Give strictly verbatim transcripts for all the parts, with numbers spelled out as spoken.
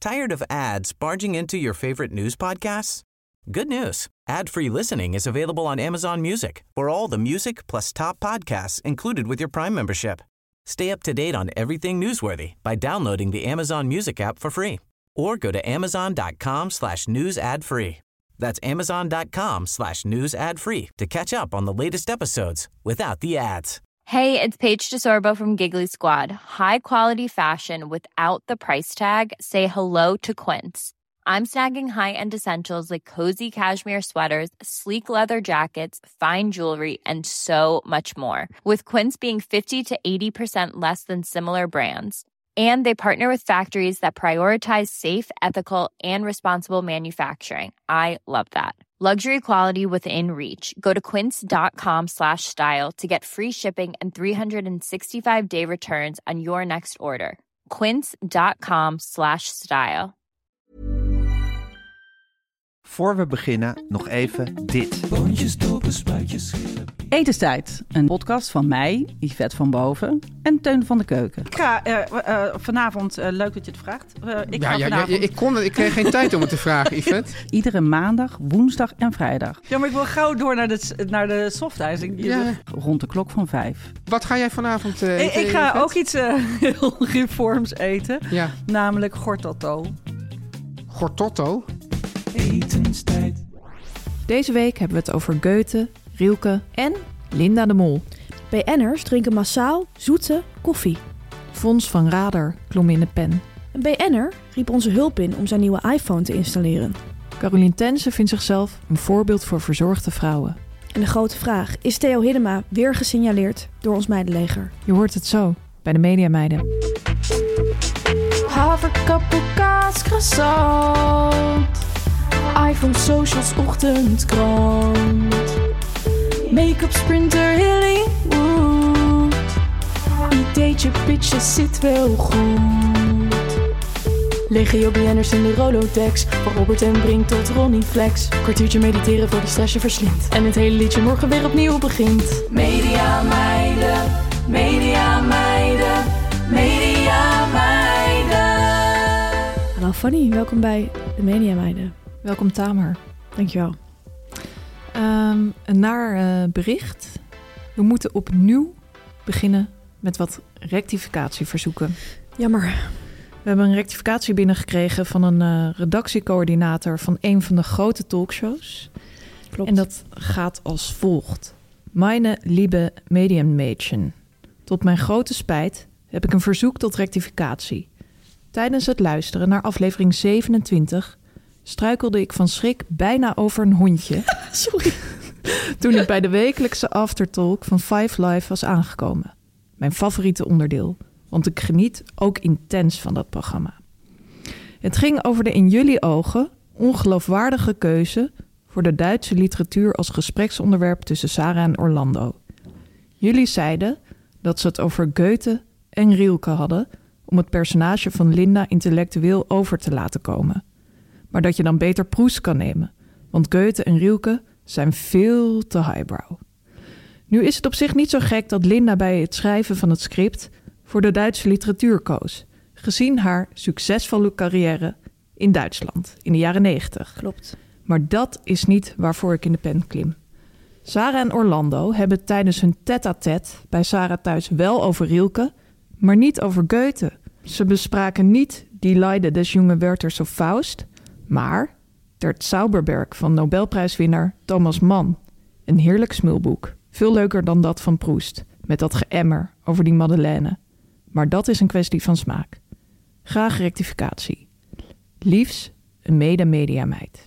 Tired of ads barging into your favorite news podcasts? Good news. Ad-free listening is available on Amazon Music for all the music plus top podcasts included with your Prime membership. Stay up to date on everything newsworthy by downloading the Amazon Music app for free or go to amazon.com slash news ad free. That's amazon.com slash news ad free to catch up on the latest episodes without the ads. Hey, it's Paige DeSorbo from Giggly Squad. High quality fashion without the price tag. Say hello to Quince. I'm snagging high-end essentials like cozy cashmere sweaters, sleek leather jackets, fine jewelry, and so much more. With Quince being fifty to eighty percent less than similar brands. And they partner with factories that prioritize safe, ethical, and responsible manufacturing. I love that. Luxury quality within reach. Go to quince.com slash style to get free shipping and three sixty-five day returns on your next order. Quince.com slash style. Voor we beginnen, nog even dit. Boontjes, dopen, spuitjes, schillen. Etenstijd, een podcast van mij, Yvette van Boven en Teun van de Keuken. Ik ga uh, uh, vanavond, uh, leuk dat je het vraagt. Uh, ik, ja, ga ja, vanavond... ja, ik, kon, ik kreeg geen tijd om het te vragen, Yvette. Iedere maandag, woensdag en vrijdag. Ja, maar ik wil gauw door naar de, naar de softijzing. Ja. Rond de klok van vijf. Wat ga jij vanavond uh, eten, Ik, ik ga Yvette? ook iets uh, heel reforms eten, ja. namelijk gortotto. Gortotto? Etenstijd. Deze week hebben we het over Goethe, Rilke en Linda de Mol. B N'ers drinken massaal zoete koffie. Fons van Rader klom in de pen. Een B N'er riep onze hulp in om zijn nieuwe iPhone te installeren. Caroline Tense vindt zichzelf een voorbeeld voor verzorgde vrouwen. En de grote vraag, is Theo Hiddema weer gesignaleerd door ons meidenleger? Je hoort het zo bij de Mediameiden. Haverkappel, kaas, croissant. iPhone, socials, ochtendkrant. Make-up, sprinter, Hollywood. Ideetje, pitches, zit wel goed. Legio B N'ers in de Rolodex. Van Robert en Brink tot Ronnie Flex. Kwartiertje mediteren voor de stress je verslindt. En het hele liedje morgen weer opnieuw begint. Media meiden, media meiden, media meiden. Hallo Fanny, welkom bij de Mediameiden. Welkom Tamer. Dankjewel. Um, een naar uh, bericht. We moeten opnieuw beginnen met wat rectificatieverzoeken. Jammer. We hebben een rectificatie binnengekregen van een uh, redactiecoördinator van een van de grote talkshows. Klopt. En dat gaat als volgt. Meine liebe Medienmädchen. Tot mijn grote spijt heb ik een verzoek tot rectificatie. Tijdens het luisteren naar aflevering zevenentwintig... struikelde ik van schrik bijna over een hondje. Sorry. Toen ik bij de wekelijkse aftertalk van Five Live was aangekomen. Mijn favoriete onderdeel, want ik geniet ook intens van dat programma. Het ging over de in jullie ogen ongeloofwaardige keuze voor de Duitse literatuur als gespreksonderwerp tussen Sarah en Orlando. Jullie zeiden dat ze het over Goethe en Rilke hadden om het personage van Linda intellectueel over te laten komen. Maar dat je dan beter Proust kan nemen, want Goethe en Rilke zijn veel te highbrow. Nu is het op zich niet zo gek dat Linda bij het schrijven van het script voor de Duitse literatuur koos, gezien haar succesvolle carrière in Duitsland in de jaren negentig. Klopt. Maar dat is niet waarvoor ik in de pen klim. Sarah en Orlando hebben tijdens hun tête-à-tête bij Sarah thuis wel over Rilke, maar niet over Goethe. Ze bespraken niet die Leiden des jonge Werthers of Faust, maar Der Zauberberg van Nobelprijswinnaar Thomas Mann. Een heerlijk smulboek. Veel leuker dan dat van Proust, met dat geëmmer over die Madeleine. Maar dat is een kwestie van smaak. Graag rectificatie. Liefs, een mede-mediameid.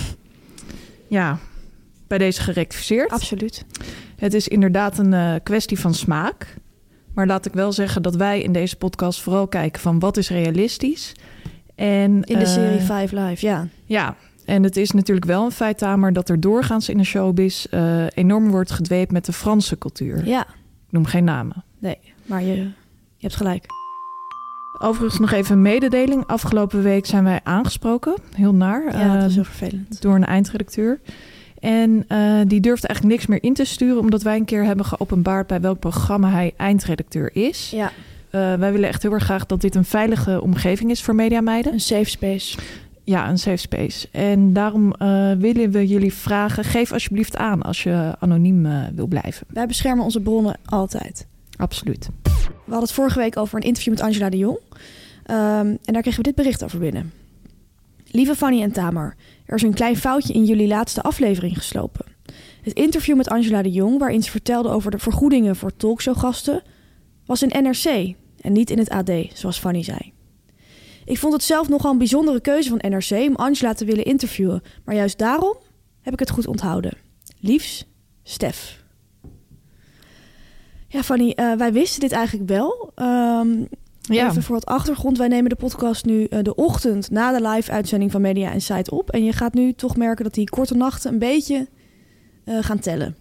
Ja, bij deze gerectificeerd. Absoluut. Het is inderdaad een uh, kwestie van smaak. Maar laat ik wel zeggen dat wij in deze podcast vooral kijken van wat is realistisch. En, in de uh, serie Five Live, ja. Ja, en het is natuurlijk wel een feit, Tamer, dat er doorgaans in de showbiz uh, enorm wordt gedweept met de Franse cultuur. Ja. Ik noem geen namen. Nee, maar je, je hebt gelijk. Overigens nog even een mededeling. Afgelopen week zijn wij aangesproken, heel naar. Ja, dat is uh, heel vervelend. Door een eindredacteur. En uh, die durfde eigenlijk niks meer in te sturen, omdat wij een keer hebben geopenbaard bij welk programma hij eindredacteur is. Ja. Uh, wij willen echt heel erg graag dat dit een veilige omgeving is voor mediameiden. Een safe space. Ja, een safe space. En daarom uh, willen we jullie vragen, geef alsjeblieft aan als je anoniem uh, wil blijven. Wij beschermen onze bronnen altijd. Absoluut. We hadden het vorige week over een interview met Angela de Jong. Um, en daar kregen we dit bericht over binnen. Lieve Fanny en Tamar, er is een klein foutje in jullie laatste aflevering geslopen. Het interview met Angela de Jong, waarin ze vertelde over de vergoedingen voor talkshowgasten, was in N R C en niet in het A D, zoals Fanny zei. Ik vond het zelf nogal een bijzondere keuze van N R C om Angela te willen interviewen, maar juist daarom heb ik het goed onthouden. Liefs, Stef. Ja, Fanny, uh, wij wisten dit eigenlijk wel. Um, ja. Even voor wat achtergrond. Wij nemen de podcast nu uh, de ochtend na de live-uitzending van Media Insight op. En je gaat nu toch merken dat die korte nachten een beetje uh, gaan tellen.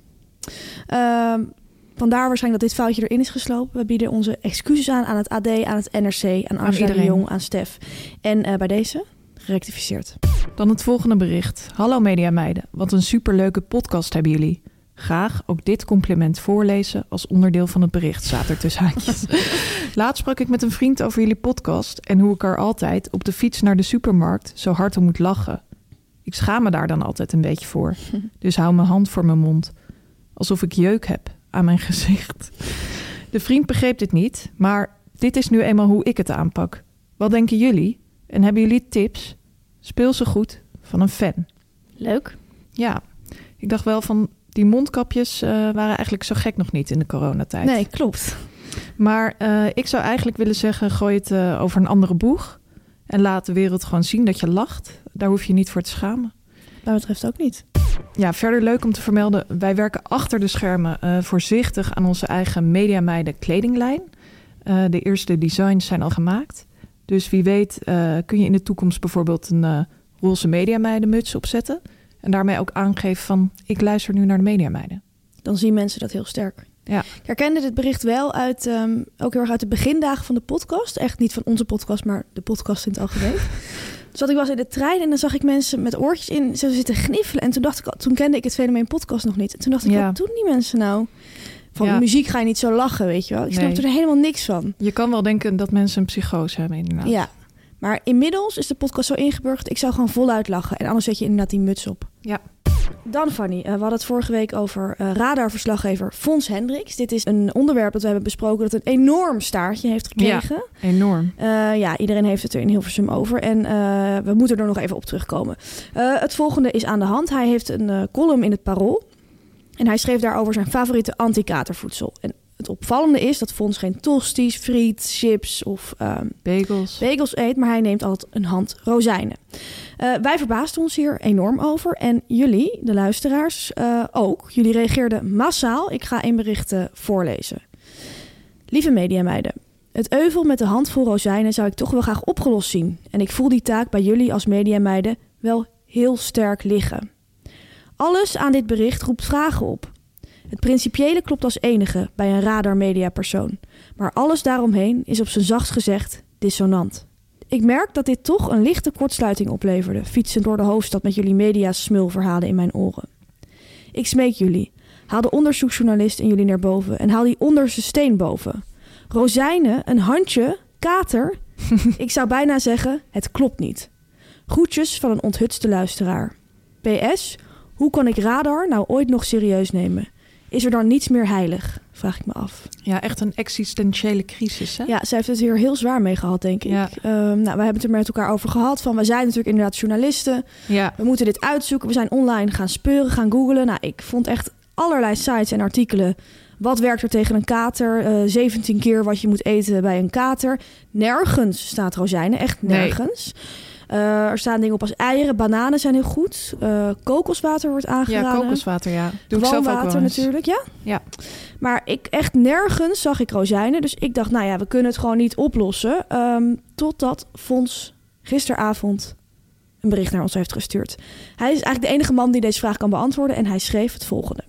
Uh, vandaar waarschijnlijk dat dit foutje erin is geslopen. We bieden onze excuses aan aan het A D, aan het N R C, aan Angela de Jong, aan Stef. En uh, bij deze gerectificeerd. Dan het volgende bericht. Hallo mediameiden, wat een superleuke podcast hebben jullie. Graag ook dit compliment voorlezen als onderdeel van het bericht, staat er tussen haakjes. Laatst sprak ik met een vriend over jullie podcast en hoe ik er altijd op de fiets naar de supermarkt zo hard om moet lachen. Ik schaam me daar dan altijd een beetje voor, dus hou mijn hand voor mijn mond. Alsof ik jeuk heb aan mijn gezicht. De vriend begreep dit niet, maar dit is nu eenmaal hoe ik het aanpak. Wat denken jullie? En hebben jullie tips? Speel ze goed van een fan. Leuk. Ja, ik dacht wel van... Die mondkapjes uh, waren eigenlijk zo gek nog niet in de coronatijd. Nee, klopt. Maar uh, ik zou eigenlijk willen zeggen, gooi het uh, over een andere boeg. En laat de wereld gewoon zien dat je lacht. Daar hoef je niet voor te schamen. Wat mij betreft ook niet. Ja, verder leuk om te vermelden. Wij werken achter de schermen uh, voorzichtig aan onze eigen Mediameiden kledinglijn. Uh, de eerste designs zijn al gemaakt. Dus wie weet uh, kun je in de toekomst bijvoorbeeld een uh, roze Mediameiden muts opzetten. En daarmee ook aangeven van, ik luister nu naar de Mediameiden. Dan zien mensen dat heel sterk. Ja. Ik herkende dit bericht wel uit, um, ook heel erg uit de begindagen van de podcast. Echt niet van onze podcast, maar de podcast in het algemeen. Dus dat ik was in de trein en dan zag ik mensen met oortjes in zo zitten gniffelen. En toen dacht ik, toen kende ik het fenomeen podcast nog niet. En toen dacht ik, ja. Wat doen die mensen nou? Van ja. muziek ga je niet zo lachen, weet je wel. Ik snap nee. er helemaal niks van. Je kan wel denken dat mensen een psychose hebben inderdaad. Ja. Maar inmiddels is de podcast zo ingeburgerd. Ik zou gewoon voluit lachen. En anders zet je inderdaad die muts op. Ja. Dan Fanny, uh, we hadden het vorige week over uh, radarverslaggever Fons Hendricks. Dit is een onderwerp dat we hebben besproken dat een enorm staartje heeft gekregen. Ja, enorm. Uh, ja, iedereen heeft het er in Hilversum over. En uh, we moeten er nog even op terugkomen. Uh, het volgende is aan de hand. Hij heeft een uh, column in het Parool. En hij schreef daarover zijn favoriete anti-katervoedsel. En het opvallende is dat Fons geen tosti's, friet, chips of um, bagels. bagels eet, maar hij neemt altijd een hand rozijnen. Uh, wij verbaasden ons hier enorm over en jullie, de luisteraars, uh, ook. Jullie reageerden massaal. Ik ga een bericht uh, voorlezen. Lieve mediameiden, het euvel met de handvol rozijnen zou ik toch wel graag opgelost zien. En ik voel die taak bij jullie als mediameiden wel heel sterk liggen. Alles aan dit bericht roept vragen op. Het principiële klopt als enige bij een radarmediapersoon. Maar alles daaromheen is op zijn zachtst gezegd dissonant. Ik merk dat dit toch een lichte kortsluiting opleverde, fietsend door de hoofdstad met jullie media-smulverhalen in mijn oren. Ik smeek jullie, haal de onderzoeksjournalist in jullie naar boven en haal die onderste steen boven. Rozijnen, een handje, kater. Ik zou bijna zeggen, het klopt niet. Groetjes van een onthutste luisteraar. P S, hoe kan ik radar nou ooit nog serieus nemen? Is er dan niets meer heilig? Vraag ik me af. Ja, echt een existentiële crisis, hè? Ja, zij heeft het hier heel zwaar mee gehad, denk ik. Ja. Um, nou, we hebben het er met elkaar over gehad. Van, we zijn natuurlijk inderdaad journalisten. Ja. We moeten dit uitzoeken. We zijn online gaan speuren, gaan googlen. Nou, ik vond echt allerlei sites en artikelen. Wat werkt er tegen een kater? Uh, zeventien keer wat je moet eten bij een kater. Nergens staat rozijnen, echt nergens. Nee. Uh, er staan dingen op als eieren, bananen zijn heel goed. Uh, kokoswater wordt aangeraden. Ja, kokoswater, ja. Doe ik zelf ook wel eens. Natuurlijk, ja. Ja. Maar ik echt nergens zag ik rozijnen. Dus ik dacht, nou ja, we kunnen het gewoon niet oplossen. Um, totdat Fons gisteravond een bericht naar ons heeft gestuurd. Hij is eigenlijk de enige man die deze vraag kan beantwoorden. En hij schreef het volgende.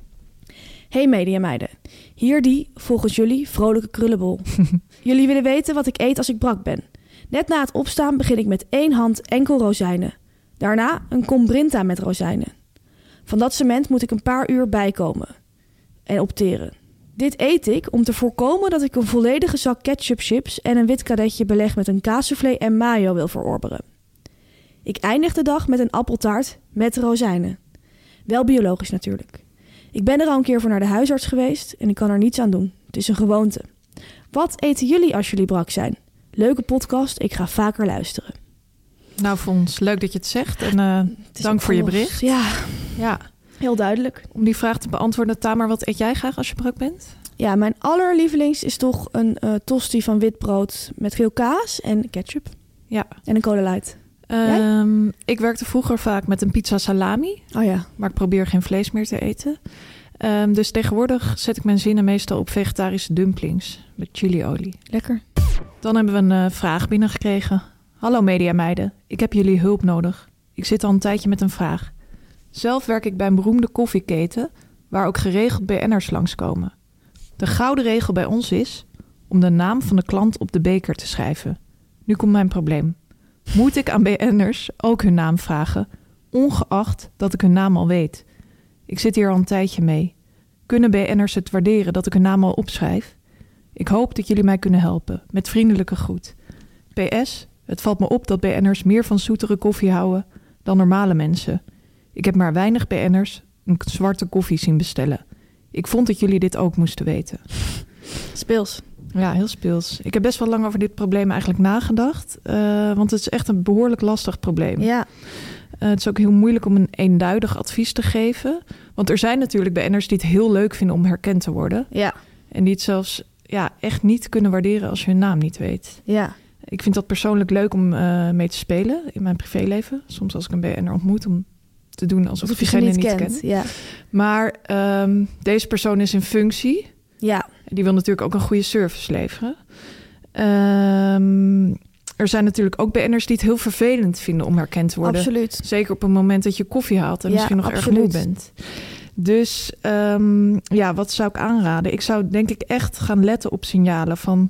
Hey mediameiden, hier die, volgens jullie, vrolijke krullenbol. Jullie willen weten wat ik eet als ik brak ben. Net na het opstaan begin ik met één hand enkel rozijnen. Daarna een kom Brinta met rozijnen. Van dat cement moet ik een paar uur bijkomen en opteren. Dit eet ik om te voorkomen dat ik een volledige zak ketchup chips en een wit kadetje beleg met een kaassoufflé en mayo wil verorberen. Ik eindig de dag met een appeltaart met rozijnen. Wel biologisch natuurlijk. Ik ben er al een keer voor naar de huisarts geweest en ik kan er niets aan doen. Het is een gewoonte. Wat eten jullie als jullie brak zijn? Leuke podcast, ik ga vaker luisteren. Nou, Fons, leuk dat je het zegt. En uh, dank voor je bericht. Ja, ja, heel duidelijk. Om die vraag te beantwoorden, Tamar, wat eet jij graag als je brak bent? Ja, mijn allerlievelings is toch een uh, tosti van wit brood met veel kaas en ketchup. Ja. En een Cola Light. Um, ik werkte vroeger vaak met een pizza salami. Oh ja. Maar ik probeer geen vlees meer te eten. Um, dus tegenwoordig zet ik mijn zinnen meestal op vegetarische dumplings met chiliolie. Lekker. Dan hebben we een uh, vraag binnengekregen. Hallo mediameiden, ik heb jullie hulp nodig. Ik zit al een tijdje met een vraag. Zelf werk ik bij een beroemde koffieketen waar ook geregeld B N'ers langskomen. De gouden regel bij ons is om de naam van de klant op de beker te schrijven. Nu komt mijn probleem. Moet ik aan B N'ers ook hun naam vragen, ongeacht dat ik hun naam al weet? Ik zit hier al een tijdje mee. Kunnen B N'ers het waarderen dat ik hun naam al opschrijf? Ik hoop dat jullie mij kunnen helpen. Met vriendelijke groet. P S. Het valt me op dat B N'ers meer van zoetere koffie houden dan normale mensen. Ik heb maar weinig B N'ers een zwarte koffie zien bestellen. Ik vond dat jullie dit ook moesten weten. Speels. Ja, heel speels. Ik heb best wel lang over dit probleem eigenlijk nagedacht. Uh, want het is echt een behoorlijk lastig probleem. Ja. Uh, het is ook heel moeilijk om een eenduidig advies te geven. Want er zijn natuurlijk B N'ers die het heel leuk vinden om herkend te worden. Ja. En die het zelfs ja, echt niet kunnen waarderen als je hun naam niet weet. Ja. Ik vind dat persoonlijk leuk om uh, mee te spelen in mijn privéleven. Soms als ik een B N'er ontmoet om te doen alsof ik diegene niet, niet kent. Ja. Maar um, deze persoon is in functie. Ja. Die wil natuurlijk ook een goede service leveren. Um, er zijn natuurlijk ook B N'ers die het heel vervelend vinden om herkend te worden. Absoluut. Zeker op het moment dat je koffie haalt en ja, misschien nog absoluut. erg moe bent. Dus um, ja, wat zou ik aanraden? Ik zou denk ik echt gaan letten op signalen van...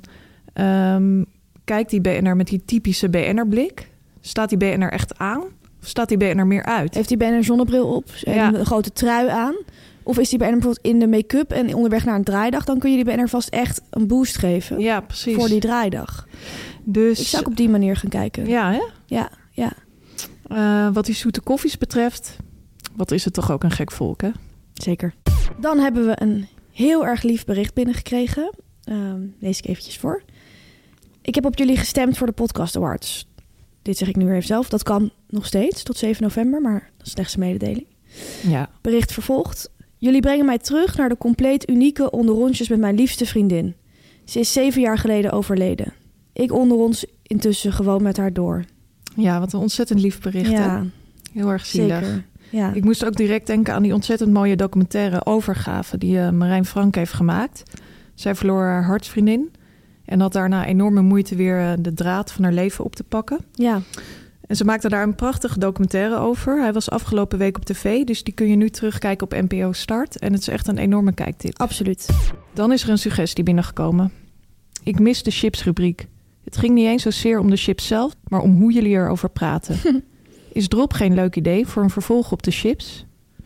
Um, kijkt die B N'er met die typische B N'er blik? Staat die B N'er echt aan? Of staat die B N'er meer uit? Heeft die B N'er een zonnebril op en ja. een grote trui aan? Of is die B N'er bijvoorbeeld in de make-up en onderweg naar een draaidag? Dan kun je die B N'er vast echt een boost geven. Ja, precies. Voor die draaidag. Dus ik zou ook op die manier gaan kijken. Ja, hè? Ja, ja. Uh, wat die zoete koffies betreft, wat is het toch ook een gek volk, hè? Zeker. Dan hebben we een heel erg lief bericht binnengekregen. Uh, lees ik eventjes voor. Ik heb op jullie gestemd voor de Podcast Awards. Dit zeg ik nu weer even zelf. Dat kan nog steeds tot zeven november, maar dat is slechts een mededeling. Ja. Bericht vervolgt. Jullie brengen mij terug naar de compleet unieke onderrondjes met mijn liefste vriendin. Ze is zeven jaar geleden overleden. Ik onder ons intussen gewoon met haar door. Ja, wat een ontzettend lief bericht. Ja, hè? Heel erg zielig. Zeker. Ja. Ik moest ook direct denken aan die ontzettend mooie documentaire Overgave die uh, Marijn Frank heeft gemaakt. Zij verloor haar hartsvriendin en had daarna enorme moeite weer uh, de draad van haar leven op te pakken. Ja. En ze maakte daar een prachtige documentaire over. Hij was afgelopen week op tv, dus die kun je nu terugkijken op N P O Start. En het is echt een enorme kijktip. Absoluut. Dan is er een suggestie binnengekomen. Ik mis de chipsrubriek. Het ging niet eens zozeer om de chips zelf, maar om hoe jullie erover praten. Is drop geen leuk idee voor een vervolg op de chips?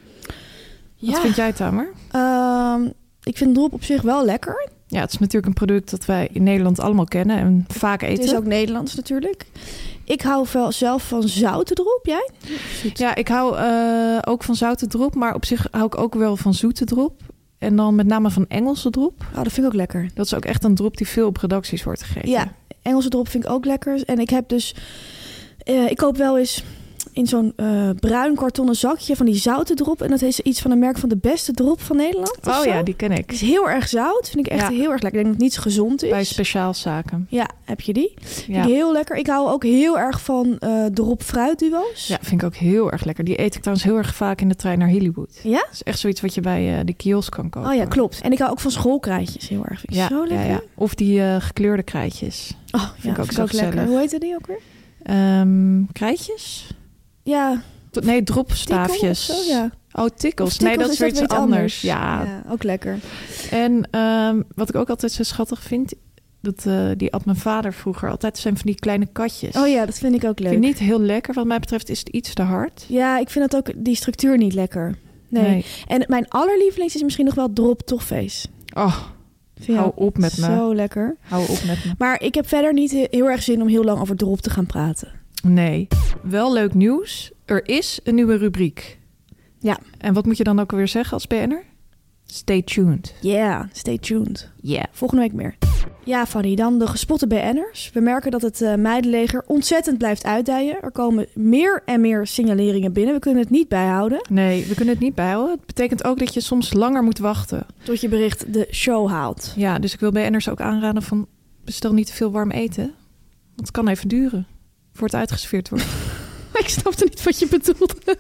Wat ja. vind jij, Tamer? Uh, ik vind drop op zich wel lekker. Ja, het is natuurlijk een product dat wij in Nederland allemaal kennen en vaak eten. Het is ook Nederlands natuurlijk. Ik hou wel zelf van zoute drop, jij? Ja, ik hou uh, ook van zoute drop, maar op zich hou ik ook wel van zoete drop. En dan met name van Engelse drop. Oh, dat vind ik ook lekker. Dat is ook echt een drop die veel op redacties wordt gegeten. Ja, Engelse drop vind ik ook lekker. En ik heb dus... Uh, ik koop wel eens in zo'n uh, bruin kartonnen zakje van die zoute drop. En dat is iets van een merk van de beste drop van Nederland. Oh zo. Ja, die ken ik. Het is heel erg zout. Vind ik echt ja. heel erg lekker. Ik denk dat het niet zo gezond is. Bij speciaalzaken. Ja, heb je die? Ja. Vind ik heel lekker. Ik hou ook heel erg van uh, drop fruitduo's. Ja, vind ik ook heel erg lekker. Die eet ik trouwens heel erg vaak in de trein naar Hollywood. Ja? Dat is echt zoiets wat je bij uh, de kiosk kan kopen. Oh ja, klopt. En ik hou ook van schoolkrijtjes heel erg. Vind ik ja, zo lekker. Ja, ja. Of die uh, gekleurde krijtjes. Oh, vind ja, ik ook, vind zo ook lekker. Hoe heette die ook weer? Um, krijtjes? Ja. Nee, dropstaafjes. Zo, ja. Oh, tikkels. Nee, dat is weer iets anders. anders. Ja. ja, ook lekker. En um, wat ik ook altijd zo schattig vind, dat uh, die at mijn vader vroeger altijd zijn van die kleine katjes. Oh ja, dat vind ik ook leuk. Ik vind niet heel lekker. Wat mij betreft is het iets te hard. Ja, ik vind dat ook die structuur niet lekker. Nee. nee. En mijn allerlievelings is misschien nog wel drop toffees. Oh, Vind Hou op met me. Zo lekker. Hou op met me. Maar ik heb verder niet heel erg zin om heel lang over drop te gaan praten. Nee. Wel leuk nieuws. Er is een nieuwe rubriek. Ja. En wat moet je dan ook alweer zeggen als B N'er? Stay tuned. Yeah, stay tuned. Yeah. Volgende week meer. Ja, Fanny, dan de gespotte B N'ers. We merken dat het uh, meidenleger ontzettend blijft uitdijen. Er komen meer en meer signaleringen binnen. We kunnen het niet bijhouden. Nee, we kunnen het niet bijhouden. Het betekent ook dat je soms langer moet wachten. Tot je bericht de show haalt. Ja, dus ik wil B N'ers ook aanraden van... bestel niet te veel warm eten. Want het kan even duren. Voor het uitgeserveerd wordt. Ik snapte niet wat je bedoelde.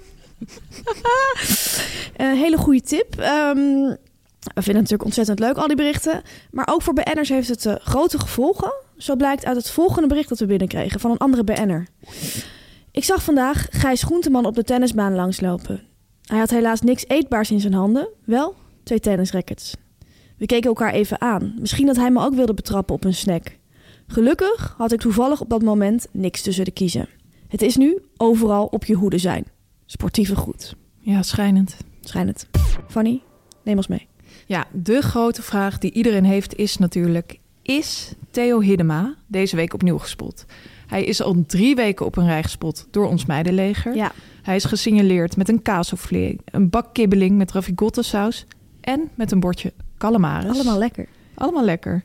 Een hele goede tip. Um, we vinden het natuurlijk ontzettend leuk, al die berichten. Maar ook voor B N'ers heeft het uh, grote gevolgen. Zo blijkt uit het volgende bericht dat we binnenkregen van een andere B N'er. Ik zag vandaag Gijs Groenteman op de tennisbaan langslopen. Hij had helaas niks eetbaars in zijn handen. Wel twee tennisrackets. We keken elkaar even aan. Misschien dat hij me ook wilde betrappen op een snack. Gelukkig had ik toevallig op dat moment niks tussen de kiezen. Het is nu overal op je hoede zijn. Sportieve goed. Ja, schijnend. Schijnend. Fanny, neem ons mee. Ja, de grote vraag die iedereen heeft is natuurlijk... is Theo Hiddema deze week opnieuw gespot? Hij is al drie weken op een rij gespot door ons meidenleger. Ja. Hij is gesignaleerd met een kaassoufflé, een bak kibbeling met ravigotte-saus... en met een bordje calamares. Allemaal lekker. Allemaal lekker.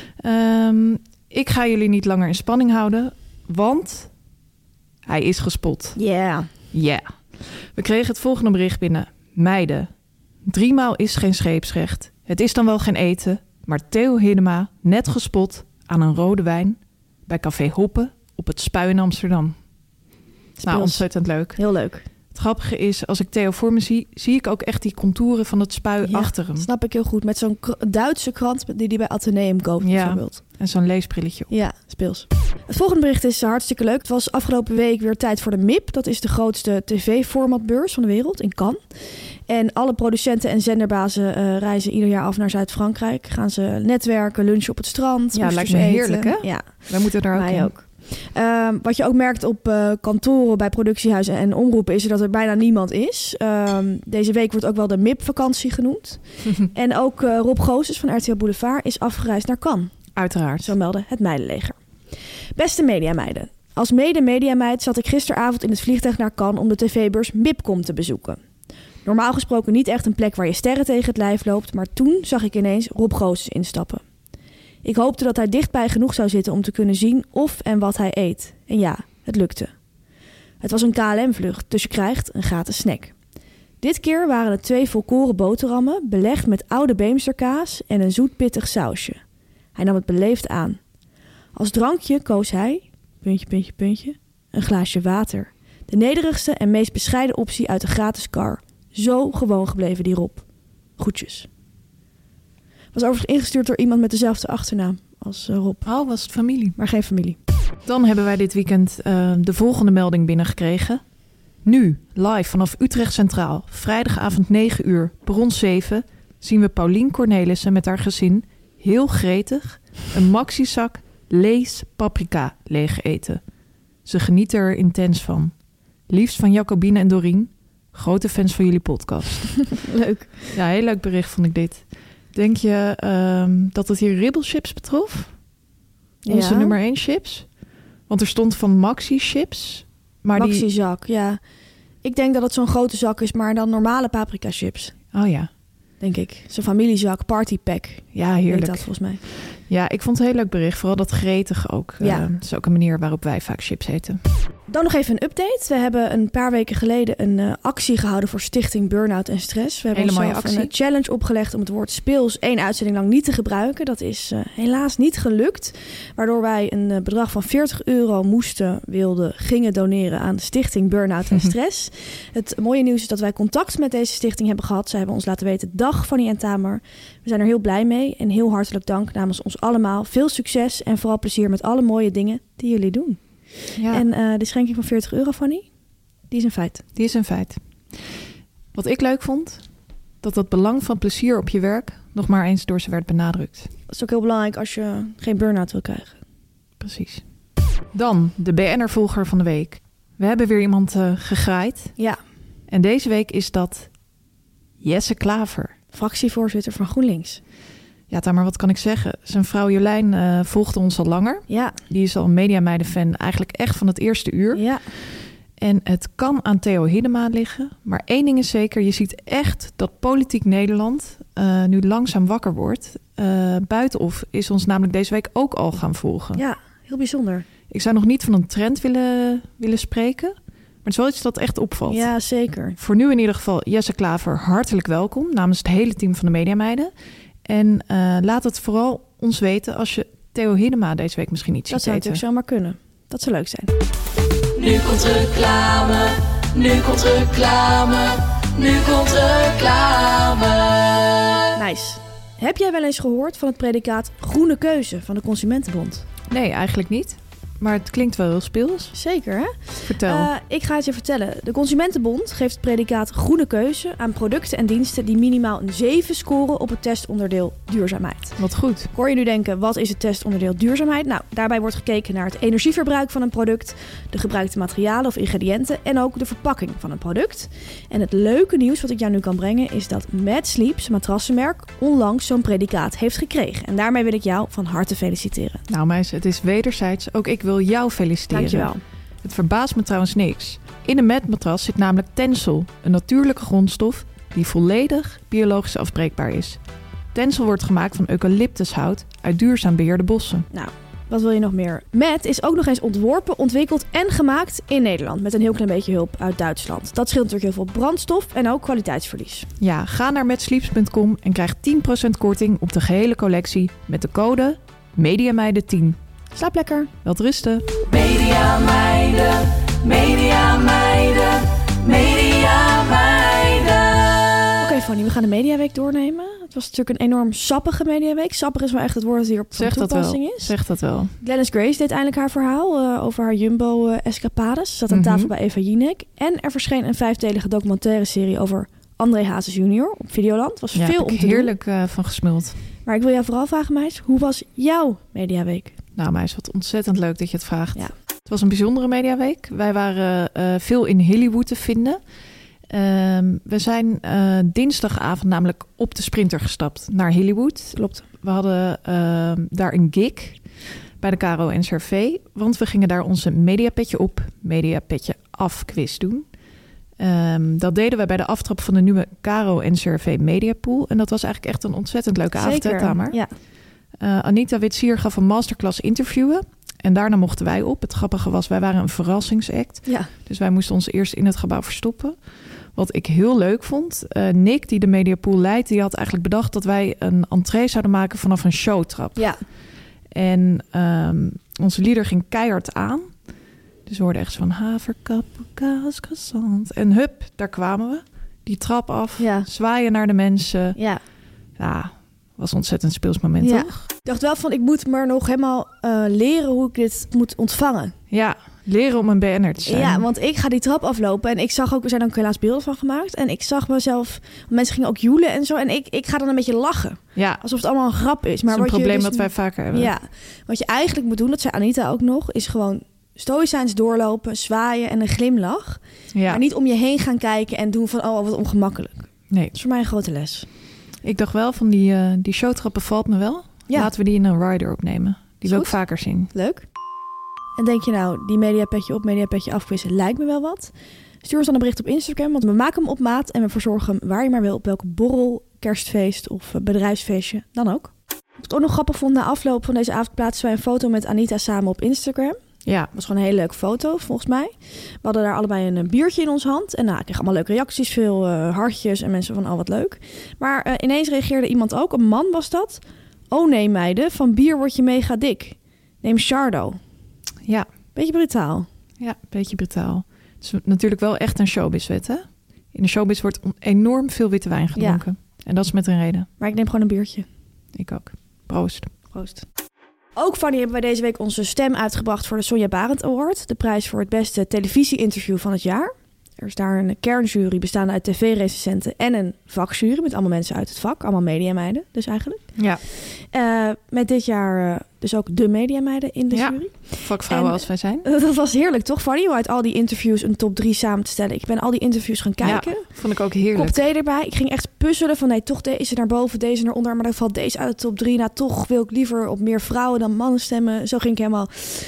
Um, ik ga jullie niet langer in spanning houden, want hij is gespot. Ja. Yeah. Ja. Yeah. We kregen het volgende bericht binnen. Meiden, driemaal is geen scheepsrecht. Het is dan wel geen eten, maar Theo Hiddema net gespot aan een rode wijn bij Café Hoppen op het Spui in Amsterdam. Speels. Nou, ontzettend leuk. Heel leuk. Het grappige is, als ik Theo voor me zie, zie ik ook echt die contouren van het Spui ja, achter hem. Snap ik heel goed. Met zo'n k- Duitse krant die hij bij Atheneum koopt, ja, bijvoorbeeld. En zo'n leesbrilletje op. Ja, speels. Het volgende bericht is hartstikke leuk. Het was afgelopen week weer tijd voor de M I P. Dat is de grootste tv-formatbeurs van de wereld in Cannes. En alle producenten en zenderbazen uh, reizen ieder jaar af naar Zuid-Frankrijk. Gaan ze netwerken, lunchen op het strand. Ja, lijkt me eten. heerlijk, hè? Ja. Wij moeten daar ook Wij in. ook. Uh, wat je ook merkt op uh, kantoren bij productiehuizen en omroepen is er dat er bijna niemand is. Uh, deze week wordt ook wel de M I P-vakantie genoemd. En ook uh, Rob Goossens van R T L Boulevard is afgereisd naar Cannes. Uiteraard. Zo meldde het meidenleger. Beste mediameiden. Als mede-mediameid zat ik gisteravond in het vliegtuig naar Cannes om de tv-beurs MIPCOM te bezoeken. Normaal gesproken niet echt een plek waar je sterren tegen het lijf loopt, maar toen zag ik ineens Rob Goossens instappen. Ik hoopte dat hij dichtbij genoeg zou zitten om te kunnen zien of en wat hij eet. En ja, het lukte. Het was een K L M-vlucht, dus je krijgt een gratis snack. Dit keer waren het twee volkoren boterhammen, belegd met oude beemsterkaas en een zoetpittig sausje. Hij nam het beleefd aan. Als drankje koos hij, puntje, puntje, puntje, een glaasje water. De nederigste en meest bescheiden optie uit de gratis kar. Zo gewoon gebleven die Rob. Groetjes. Was overigens ingestuurd door iemand met dezelfde achternaam als uh, Rob. Oh, was het familie? Maar geen familie. Dan hebben wij dit weekend uh, de volgende melding binnengekregen. Nu, live vanaf Utrecht Centraal, vrijdagavond negen uur, perron zeven... zien we Paulien Cornelissen met haar gezin heel gretig een maxi-zak Lay's paprika leeg eten. Ze genieten er intens van. Liefst van Jacobine en Dorien, grote fans van jullie podcast. Leuk. Ja, heel leuk bericht vond ik dit. Denk je um, dat het hier ribbelchips betrof? Onze ja. nummer één chips? Want er stond van Maxi chips. Maar Maxi-zak, die... ja. Ik denk dat het zo'n grote zak is, maar dan normale paprika chips. Oh ja. Denk ik. Zo'n familiezak, partypack. Ja, heerlijk. Weet dat volgens mij. Ja, ik vond het een heel leuk bericht. Vooral dat gretig ook. Ja. Uh, dat is ook een manier waarop wij vaak chips eten. Dan nog even een update. We hebben een paar weken geleden een uh, actie gehouden voor Stichting Burnout en Stress. We hebben Hele mooie onszelf actie. een uh, challenge opgelegd om het woord speels één uitzending lang niet te gebruiken. Dat is uh, helaas niet gelukt. Waardoor wij een uh, bedrag van veertig euro moesten, wilden, gingen doneren aan de Stichting Burnout en Stress. Het mooie nieuws is dat wij contact met deze stichting hebben gehad. Zij hebben ons laten weten, dag Fanny en Tamer. We zijn er heel blij mee en heel hartelijk dank namens ons allemaal. Veel succes en vooral plezier met alle mooie dingen die jullie doen. Ja. En uh, de schenking van veertig euro, Fanny, die is een feit. Die is een feit. Wat ik leuk vond, dat dat belang van plezier op je werk nog maar eens door ze werd benadrukt. Dat is ook heel belangrijk als je geen burn-out wil krijgen. Precies. Dan de B N'er-volger van de week. We hebben weer iemand uh, gegraaid. Ja. En deze week is dat Jesse Klaver. Fractievoorzitter van GroenLinks. Ja, Tamer, wat kan ik zeggen? Zijn vrouw Jolijn uh, volgde ons al langer. Ja. Die is al een Mediameiden-fan, eigenlijk echt van het eerste uur. Ja. En het kan aan Theo Hiddema liggen. Maar één ding is zeker, je ziet echt dat politiek Nederland uh, nu langzaam wakker wordt. Uh, Buitenhof is ons namelijk deze week ook al gaan volgen. Ja, heel bijzonder. Ik zou nog niet van een trend willen, willen spreken. Maar het is wel iets dat echt opvalt. Ja, zeker. Voor nu in ieder geval Jesse Klaver hartelijk welkom namens het hele team van de Mediameiden. En uh, laat het vooral ons weten als je Theo Hiddema deze week misschien iets ziet Dat zou eten. natuurlijk zomaar kunnen. Dat zou leuk zijn. Nu komt reclame, nu komt reclame, nu komt reclame. Nice. Heb jij wel eens gehoord van het predicaat groene keuze van de Consumentenbond? Nee, eigenlijk niet. Maar het klinkt wel heel speels. Zeker, hè? Vertel. Uh, ik ga het je vertellen. De Consumentenbond geeft het predicaat groene keuze aan producten en diensten die minimaal een zeven scoren op het testonderdeel duurzaamheid. Wat goed. Hoor je nu denken, wat is het testonderdeel duurzaamheid? Nou, daarbij wordt gekeken naar het energieverbruik van een product, de gebruikte materialen of ingrediënten en ook de verpakking van een product. En het leuke nieuws wat ik jou nu kan brengen is dat Mad Sleeps, matrassenmerk, onlangs zo'n predicaat heeft gekregen. En daarmee wil ik jou van harte feliciteren. Nou meis, het is wederzijds. Ook ik wil jou feliciteren. Dankjewel. Het verbaast me trouwens niks. In een matmatras zit namelijk tencel, een natuurlijke grondstof die volledig biologisch afbreekbaar is. Tencel wordt gemaakt van eucalyptushout uit duurzaam beheerde bossen. Nou, wat wil je nog meer? Mat is ook nog eens ontworpen, ontwikkeld en gemaakt in Nederland. Met een heel klein beetje hulp uit Duitsland. Dat scheelt natuurlijk heel veel brandstof en ook kwaliteitsverlies. Ja, ga naar madsleeps punt com en krijg tien procent korting op de gehele collectie met de code Mediameiden tien. Slaap lekker. Welterusten. Mediameiden, Mediameiden, Mediameiden. Oké, okay, Fanny, we gaan de Mediaweek doornemen. Het was natuurlijk een enorm sappige Mediaweek. Sappig is wel echt het woord dat hier op zeg toepassing dat wel. is. Zeg dat wel. Glennis Grace deed eindelijk haar verhaal uh, over haar Jumbo-escapades. Ze zat aan Mm-hmm. tafel bij Eva Jinek. En er verscheen een vijfdelige documentaire serie over André Hazes junior op Videoland. Was ja, veel om te heerlijk doen. Uh, van gesmuld. Maar ik wil jou vooral vragen, meis, hoe was jouw Mediaweek? Nou, meis, wat ontzettend leuk dat je het vraagt. Ja. Het was een bijzondere Mediaweek. Wij waren uh, veel in Hollywood te vinden. Uh, we zijn uh, dinsdagavond namelijk op de Sprinter gestapt naar Hollywood. Klopt. We hadden uh, daar een gig bij de Caro en C R V. Want we gingen daar onze Mediapetje op, Mediapetje af quiz doen. Um, dat deden we bij de aftrap van de nieuwe Caro en C R V Mediapool. En dat was eigenlijk echt een ontzettend leuke avond, hè, Tamer? Ja. Uh, Anita Witsier gaf een masterclass interviewen. En daarna mochten wij op. Het grappige was, wij waren een verrassingsact. Ja. Dus wij moesten ons eerst in het gebouw verstoppen. Wat ik heel leuk vond. Uh, Nick, die de Mediapool leidt, die had eigenlijk bedacht dat wij een entree zouden maken vanaf een showtrap. Ja. En um, onze leader ging keihard aan. Dus we hoorden echt van haverkap, kaas, croissant. En hup, daar kwamen we. Die trap af, Ja. zwaaien naar de mensen. Ja. Ja, was een ontzettend speels moment, Ja. toch? Ik dacht wel van, ik moet maar nog helemaal uh, leren hoe ik dit moet ontvangen. Ja, leren om een B N'er te zijn. Ja, want ik ga die trap aflopen en ik zag ook, er zijn ook helaas beelden van gemaakt. En ik zag mezelf, mensen gingen ook joelen en zo. En ik, ik ga dan een beetje lachen. Ja. Alsof het allemaal een grap is. Maar dat is een wat probleem je dus, dat wij vaker hebben. Ja, wat je eigenlijk moet doen, dat zei Anita ook nog, is gewoon stoïcijns doorlopen, zwaaien en een glimlach. Ja. Maar niet om je heen gaan kijken en doen van, oh, wat ongemakkelijk. Nee. Dat is voor mij een grote les. Ik dacht wel van die, uh, die showtrappen valt me wel. Ja. Laten we die in een rider opnemen. Die wil ik Goed. vaker zien. Leuk. En denk je nou, die mediapetje op, mediapetje afquizzen lijkt me wel wat? Stuur ons dan een bericht op Instagram, want we maken hem op maat en we verzorgen hem waar je maar wil, op welke borrel, kerstfeest of bedrijfsfeestje, dan ook. Wat ik ook nog grappig vond, na afloop van deze avond plaatsen wij een foto met Anita samen op Instagram. Ja. Dat was gewoon een hele leuke foto, volgens mij. We hadden daar allebei een biertje in ons hand. En nou, ik kreeg allemaal leuke reacties, veel uh, hartjes en mensen van, oh wat leuk. Maar uh, ineens reageerde iemand ook, een man was dat. Oh nee meiden, van bier word je mega dik. Neem Chardo. Ja. Beetje brutaal. Ja, een beetje brutaal. Het is natuurlijk wel echt een showbizwet, hè? In de showbiz wordt enorm veel witte wijn gedronken. Ja. En dat is met een reden. Maar ik neem gewoon een biertje. Ik ook. Proost. Proost. Ook, Fanny, hebben wij deze week onze stem uitgebracht voor de Sonja Barend Award. De prijs voor het beste televisie-interview van het jaar. Er is daar een kernjury bestaande uit tv-recensenten en een vakjury met allemaal mensen uit het vak. Allemaal mediameiden dus eigenlijk. Ja. Uh, met dit jaar uh, dus ook de mediameiden in de ja. jury. Vakvrouwen en, als wij zijn. Uh, dat was heerlijk, toch? Fanny, om uit al die interviews een top drie samen te stellen. Ik ben al die interviews gaan kijken. Ja, vond ik ook heerlijk. Kop thee erbij. Ik ging echt puzzelen van nee, toch deze naar boven, deze naar onder. Maar dan valt deze uit de top drie. Nou, toch wil ik liever op meer vrouwen dan mannen stemmen. Zo ging ik helemaal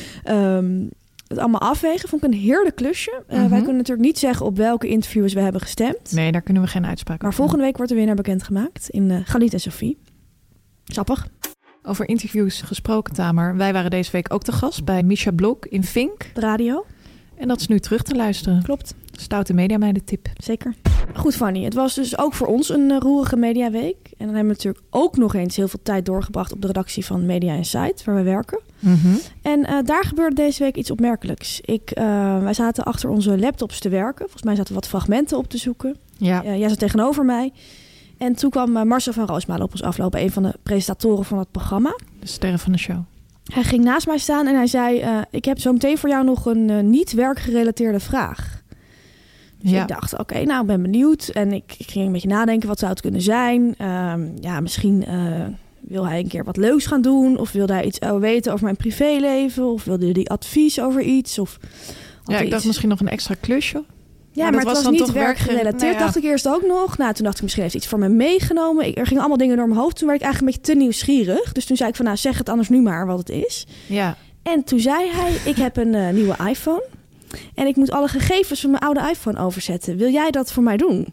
um, het allemaal afwegen. Vond ik een heerlijk klusje. Uh, mm-hmm. Wij kunnen natuurlijk niet zeggen op welke interviews we hebben gestemd. Nee, daar kunnen we geen uitspraak Maar over volgende week wordt de winnaar bekendgemaakt in uh, Galit en Sophie. Sappig. Over interviews gesproken, Tamer. Wij waren deze week ook te gast bij Misha Blok in Vink. De radio. En dat is nu terug te luisteren. Klopt. Stoute mediameiden tip. Zeker. Goed, Fanny. Het was dus ook voor ons een uh, roerige mediaweek. En dan hebben we natuurlijk ook nog eens heel veel tijd doorgebracht op de redactie van Media Insight, waar we werken. Mm-hmm. En uh, daar gebeurde deze week iets opmerkelijks. Ik, uh, wij zaten achter onze laptops te werken. Volgens mij zaten we wat fragmenten op te zoeken. Ja. Uh, jij zat tegenover mij. En toen kwam uh, Marcel van Roosmalen op ons aflopen, een van de presentatoren van het programma. De sterren van de show. Hij ging naast mij staan en hij zei, uh, ik heb zo meteen voor jou nog een uh, niet werkgerelateerde vraag. Dus ja. ik dacht, oké, okay, nou, ik ben benieuwd. En ik, ik ging een beetje nadenken, wat zou het kunnen zijn? Um, ja, misschien uh, wil hij een keer wat leuks gaan doen. Of wil hij iets uh, weten over mijn privéleven. Of wilde hij advies over iets. Of ja, ik iets. dacht misschien nog een extra klusje. Ja, maar, maar het was, was niet werkgerelateerd, nou ja. dacht ik eerst ook nog. Nou, toen dacht ik, misschien heeft hij iets voor me meegenomen. Ik, er gingen allemaal dingen door mijn hoofd. Toen werd ik eigenlijk een beetje te nieuwsgierig. Dus toen zei ik van, nou, zeg het anders nu maar wat het is. Ja. En toen zei hij, ik heb een uh, nieuwe iPhone. En ik moet alle gegevens van mijn oude iPhone overzetten. Wil jij dat voor mij doen?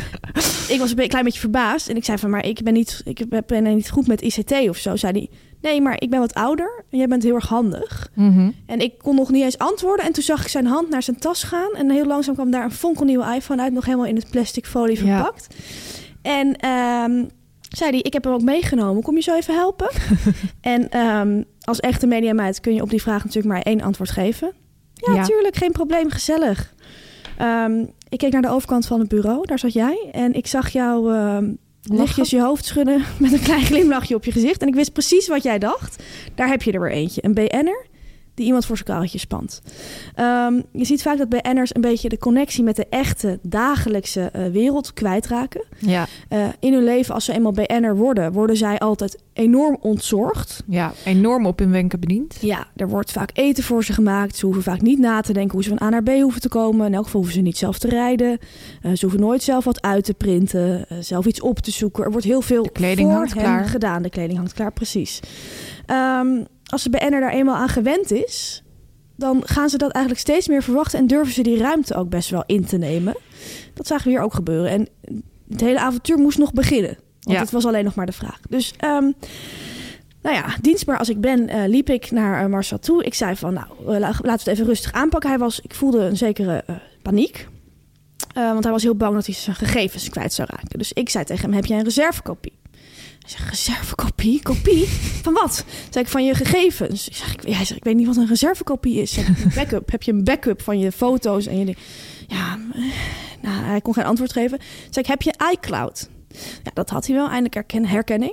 Ik was een klein beetje verbaasd. En ik zei van, maar ik ben niet, ik ben niet goed met I C T of zo. Zei hij, nee, maar ik ben wat ouder. En jij bent heel erg handig. Mm-hmm. En ik kon nog niet eens antwoorden. En toen zag ik zijn hand naar zijn tas gaan. En heel langzaam kwam daar een fonkelnieuwe iPhone uit. Nog helemaal in het plastic folie verpakt. Ja. En um, zei hij, ik heb hem ook meegenomen. Kom je zo even helpen? En um, als echte mediameid kun je op die vraag natuurlijk maar één antwoord geven. Ja, ja, tuurlijk, geen probleem, gezellig. Um, ik keek naar de overkant van het bureau, daar zat jij. En ik zag jou um, lichtjes je hoofd schudden met een klein glimlachje op je gezicht. En ik wist precies wat jij dacht. Daar heb je er weer eentje, een B N'er die iemand voor zijn karretje spant. Um, je ziet vaak dat B N'ers een beetje de connectie met de echte dagelijkse uh, wereld kwijtraken. Ja. Uh, in hun leven, als ze eenmaal B N'er worden, worden zij altijd enorm ontzorgd. Ja, enorm op hun wenken bediend. Ja, er wordt vaak eten voor ze gemaakt. Ze hoeven vaak niet na te denken hoe ze van A naar B hoeven te komen. In elk geval hoeven ze niet zelf te rijden. Uh, ze hoeven nooit zelf wat uit te printen, uh, zelf iets op te zoeken. Er wordt heel veel de kleding voor hangt hen klaar. gedaan. De kleding hangt klaar, precies. Um, als de B N'er daar eenmaal aan gewend is, dan gaan ze dat eigenlijk steeds meer verwachten en durven ze die ruimte ook best wel in te nemen. Dat zagen we hier ook gebeuren. En het hele avontuur moest nog beginnen. Want ja. het was alleen nog maar de vraag. Dus, um, nou ja, dienstbaar als ik ben, uh, liep ik naar uh, Marcel toe. Ik zei van, nou, uh, laten we het even rustig aanpakken. Hij was, ik voelde een zekere uh, paniek. Uh, want hij was heel bang dat hij zijn gegevens kwijt zou raken. Dus ik zei tegen hem, heb jij een reservekopie? Hij zegt, reservekopie? Kopie? Van wat? Zei ik, van je gegevens. Ik zeg, ik, hij zegt, ik weet niet wat een reservekopie is. Zeg, een backup. Heb je een backup van je foto's? En je ja, nou, hij kon geen antwoord geven. Zei ik, heb je iCloud? Ja, dat had hij wel, eindelijk herken, herkenning.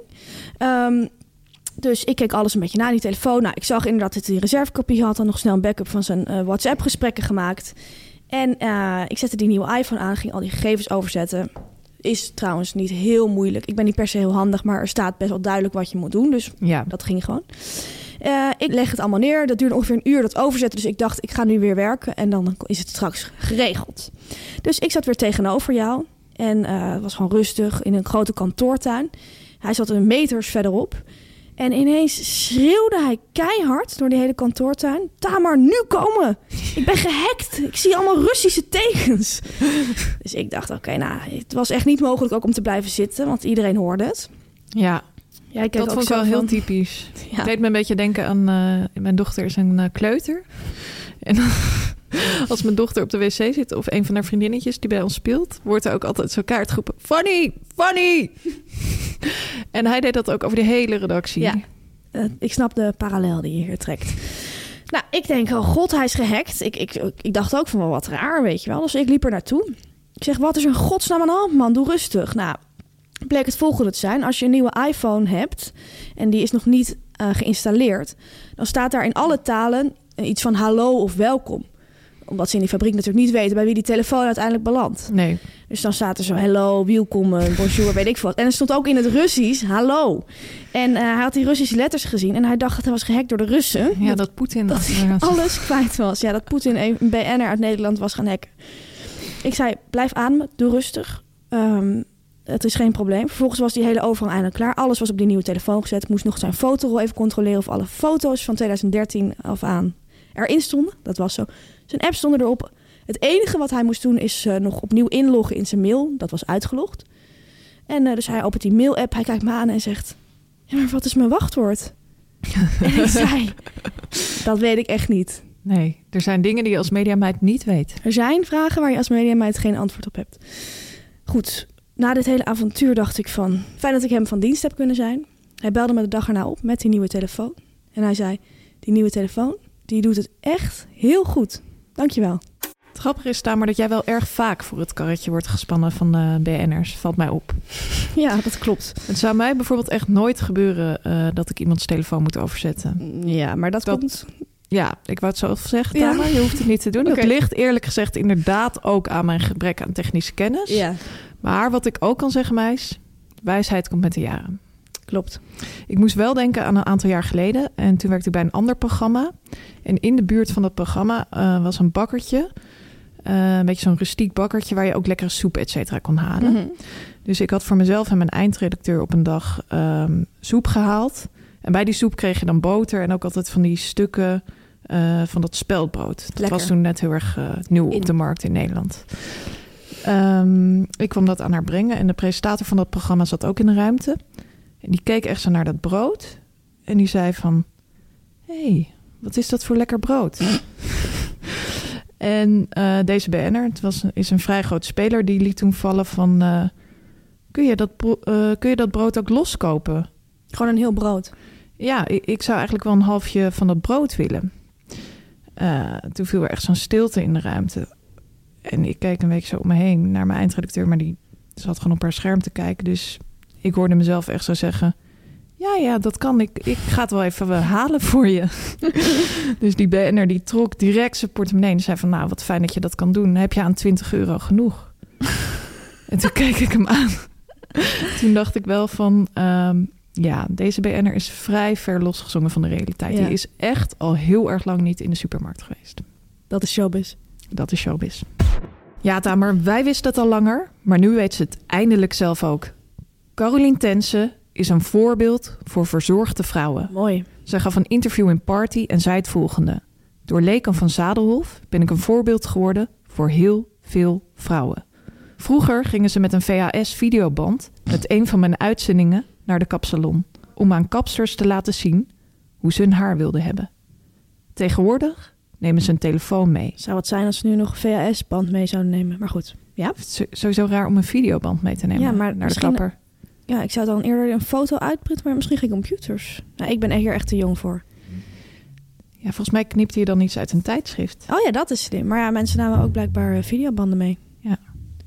Um, dus ik keek alles een beetje na in die telefoon. Nou, ik zag inderdaad dat hij een reservekopie had. Dan nog snel een backup van zijn uh, WhatsApp-gesprekken gemaakt. En uh, ik zette die nieuwe iPhone aan, ging al die gegevens overzetten. Is trouwens niet heel moeilijk. Ik ben niet per se heel handig, maar er staat best wel duidelijk wat je moet doen. Dus ja. dat ging gewoon. Uh, ik leg het allemaal neer. Dat duurde ongeveer een uur, dat overzetten. Dus ik dacht, ik ga nu weer werken en dan is het straks geregeld. Dus ik zat weer tegenover jou. En uh, het was gewoon rustig in een grote kantoortuin. Hij zat een meters verderop. En ineens schreeuwde hij keihard door die hele kantoortuin. Tamar, nu komen! Ik ben gehackt. Ik zie allemaal Russische tekens. Dus ik dacht, oké, okay, nou, het was echt niet mogelijk ook om te blijven zitten. Want iedereen hoorde het. Ja, Jij dat vond ik wel van... heel typisch. Ja. Het deed me een beetje denken aan... Uh, mijn dochter is een uh, kleuter. En als mijn dochter op de wc zit... of een van haar vriendinnetjes die bij ons speelt... wordt er ook altijd zo kaart geroepen. Funny! Funny! En hij deed dat ook over de hele redactie. Ja, uh, ik snap de parallel die je hier trekt. Nou, ik denk, oh god, hij is gehackt. Ik, ik, ik dacht ook van, wel wat raar, weet je wel. Dus ik liep er naartoe. Ik zeg, wat is er in godsnaam aan de hand, man? Doe rustig. Nou, bleek het volgende te zijn. Als je een nieuwe iPhone hebt... en die is nog niet uh, geïnstalleerd... dan staat daar in alle talen iets van hallo of welkom. omdat ze in die fabriek natuurlijk niet weten bij wie die telefoon uiteindelijk belandt. Nee. Dus dan staat er zo, hello, welkom, bonjour, weet ik veel. En er stond ook in het Russisch, hallo. En uh, hij had die Russische letters gezien en hij dacht dat hij was gehackt door de Russen. Ja, dat, dat Poetin... Dat hij alles kwijt was. Ja, dat Poetin een B N'er uit Nederland was gaan hacken. Ik zei, blijf ademen, doe rustig. Um, het is geen probleem. Vervolgens was die hele overgang eindelijk klaar. Alles was op die nieuwe telefoon gezet. Ik moest nog zijn fotorol even controleren of alle foto's van twintig dertien af aan erin stonden. Dat was zo. Zijn app stond erop. Het enige wat hij moest doen is uh, nog opnieuw inloggen in zijn mail. Dat was uitgelogd. En uh, dus hij opent die mail-app. Hij kijkt me aan en zegt... Ja, maar wat is mijn wachtwoord? En ik zei... Dat weet ik echt niet. Nee, er zijn dingen die je als mediameid niet weet. Er zijn vragen waar je als mediameid geen antwoord op hebt. Goed, na dit hele avontuur dacht ik van... Fijn dat ik hem van dienst heb kunnen zijn. Hij belde me de dag erna op met die nieuwe telefoon. En hij zei... Die nieuwe telefoon, die doet het echt heel goed. Dankjewel. Het grappige is, Tamer, dat jij wel erg vaak voor het karretje wordt gespannen van de B N'ers. Valt mij op. Ja, dat klopt. Het zou mij bijvoorbeeld echt nooit gebeuren uh, dat ik iemands telefoon moet overzetten. Ja, maar dat, dat komt... Ja, ik wou het zo zeggen, Tamer. Ja. Je hoeft het niet te doen. Okay. Dat ligt eerlijk gezegd inderdaad ook aan mijn gebrek aan technische kennis. Ja. Maar wat ik ook kan zeggen, meis, wijsheid komt met de jaren. Klopt. Ik moest wel denken aan een aantal jaar geleden. En toen werkte ik bij een ander programma. En in de buurt van dat programma uh, was een bakkertje. Uh, een beetje zo'n rustiek bakkertje waar je ook lekkere soep, et cetera, kon halen. Mm-hmm. Dus ik had voor mezelf en mijn eindredacteur op een dag um, soep gehaald. En bij die soep kreeg je dan boter en ook altijd van die stukken uh, van dat speldbrood. Dat lekker. Was toen net heel erg uh, nieuw in. Op de markt in Nederland. Um, ik kwam dat aan haar brengen en de presentator van dat programma zat ook in de ruimte. En die keek echt zo naar dat brood en die zei van... Hé, hey, wat is dat voor lekker brood? En uh, deze B N'er, het was, is een vrij groot speler, die liet toen vallen van... Uh, kun, je dat bro- uh, kun je dat brood ook loskopen? Gewoon een heel brood? Ja, ik, ik zou eigenlijk wel een halfje van dat brood willen. Uh, toen viel er echt zo'n stilte in de ruimte. En ik keek een week zo om me heen naar mijn eindredacteur... maar die zat gewoon op haar scherm te kijken. Dus ik hoorde mezelf echt zo zeggen... Ja, ja, dat kan. Ik, ik ga het wel even halen voor je. Dus die B N'er die trok direct zijn portemonnee en zei van... nou, wat fijn dat je dat kan doen. Heb je aan twintig euro genoeg? En toen keek ik hem aan. Toen dacht ik wel van... Um, ja, deze B N'er is vrij ver losgezongen van de realiteit. Ja. Die is echt al heel erg lang niet in de supermarkt geweest. Dat is showbiz. Dat is showbiz. Ja, Tamer, wij wisten het al langer. Maar nu weet ze het eindelijk zelf ook. Caroline Tense is een voorbeeld voor verzorgde vrouwen. Mooi. Zij gaf een interview in Party en zei het volgende. Door Lekan van Zadelhof ben ik een voorbeeld geworden voor heel veel vrouwen. Vroeger gingen ze met een V H S-videoband met een van mijn uitzendingen naar de kapsalon... om aan kapsters te laten zien hoe ze hun haar wilden hebben. Tegenwoordig nemen ze een telefoon mee. Zou het zijn als ze nu nog een V H S-band mee zouden nemen? Maar goed, ja. Het is sowieso raar om een videoband mee te nemen ja, maar naar de kapper. Ja, ik zou dan eerder een foto uitprinten, maar misschien geen computers. Nou, ik ben hier echt te jong voor. Ja, volgens mij knipte je dan iets uit een tijdschrift. Oh ja, dat is slim. Maar ja, mensen namen ook blijkbaar videobanden mee. Ja.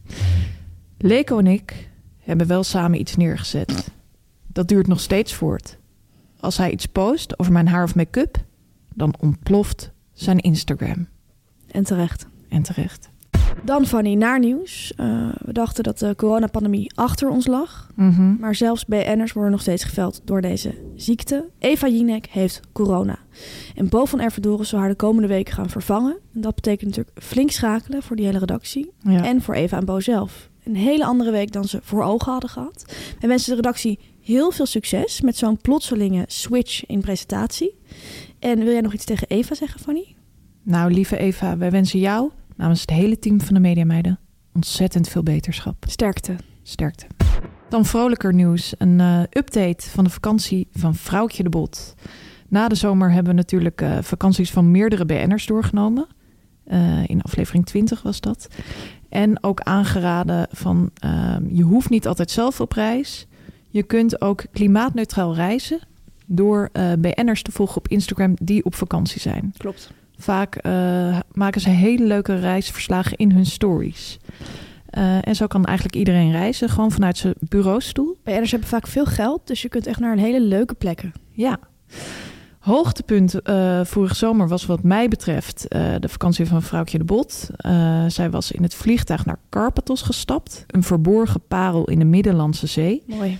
Leko en ik hebben wel samen iets neergezet. Dat duurt nog steeds voort. Als hij iets post over mijn haar of make-up, dan ontploft zijn Instagram. En terecht. En terecht. Dan, Fanny, naar nieuws. Uh, we dachten dat de coronapandemie achter ons lag. Mm-hmm. Maar zelfs B N'ers worden nog steeds geveld door deze ziekte. Eva Jinek heeft corona. En Bo van Ervedoren zal haar de komende weken gaan vervangen. En dat betekent natuurlijk flink schakelen voor die hele redactie. Ja. En voor Eva en Bo zelf. Een hele andere week dan ze voor ogen hadden gehad. Wij wensen de redactie heel veel succes met zo'n plotselinge switch in presentatie. En wil jij nog iets tegen Eva zeggen, Fanny? Nou, lieve Eva, wij wensen jou namens het hele team van de Mediameiden ontzettend veel beterschap. Sterkte. Sterkte. Dan vrolijker nieuws. Een uh, update van de vakantie van Vrouwtje de Bot. Na de zomer hebben we natuurlijk uh, vakanties van meerdere B N'ers doorgenomen. Uh, in aflevering twintig was dat. En ook aangeraden van uh, je hoeft niet altijd zelf op reis. Je kunt ook klimaatneutraal reizen door uh, B N'ers te volgen op Instagram die op vakantie zijn. Klopt. Vaak uh, maken ze hele leuke reisverslagen in hun stories. Uh, en zo kan eigenlijk iedereen reizen, gewoon vanuit zijn bureaustoel. B N'ers hebben vaak veel geld, dus je kunt echt naar een hele leuke plekken. Ja. Hoogtepunt uh, vorige zomer was wat mij betreft uh, de vakantie van vrouwtje de Bot. Uh, zij was in het vliegtuig naar Karpathos gestapt. Een verborgen parel in de Middellandse Zee. Mooi.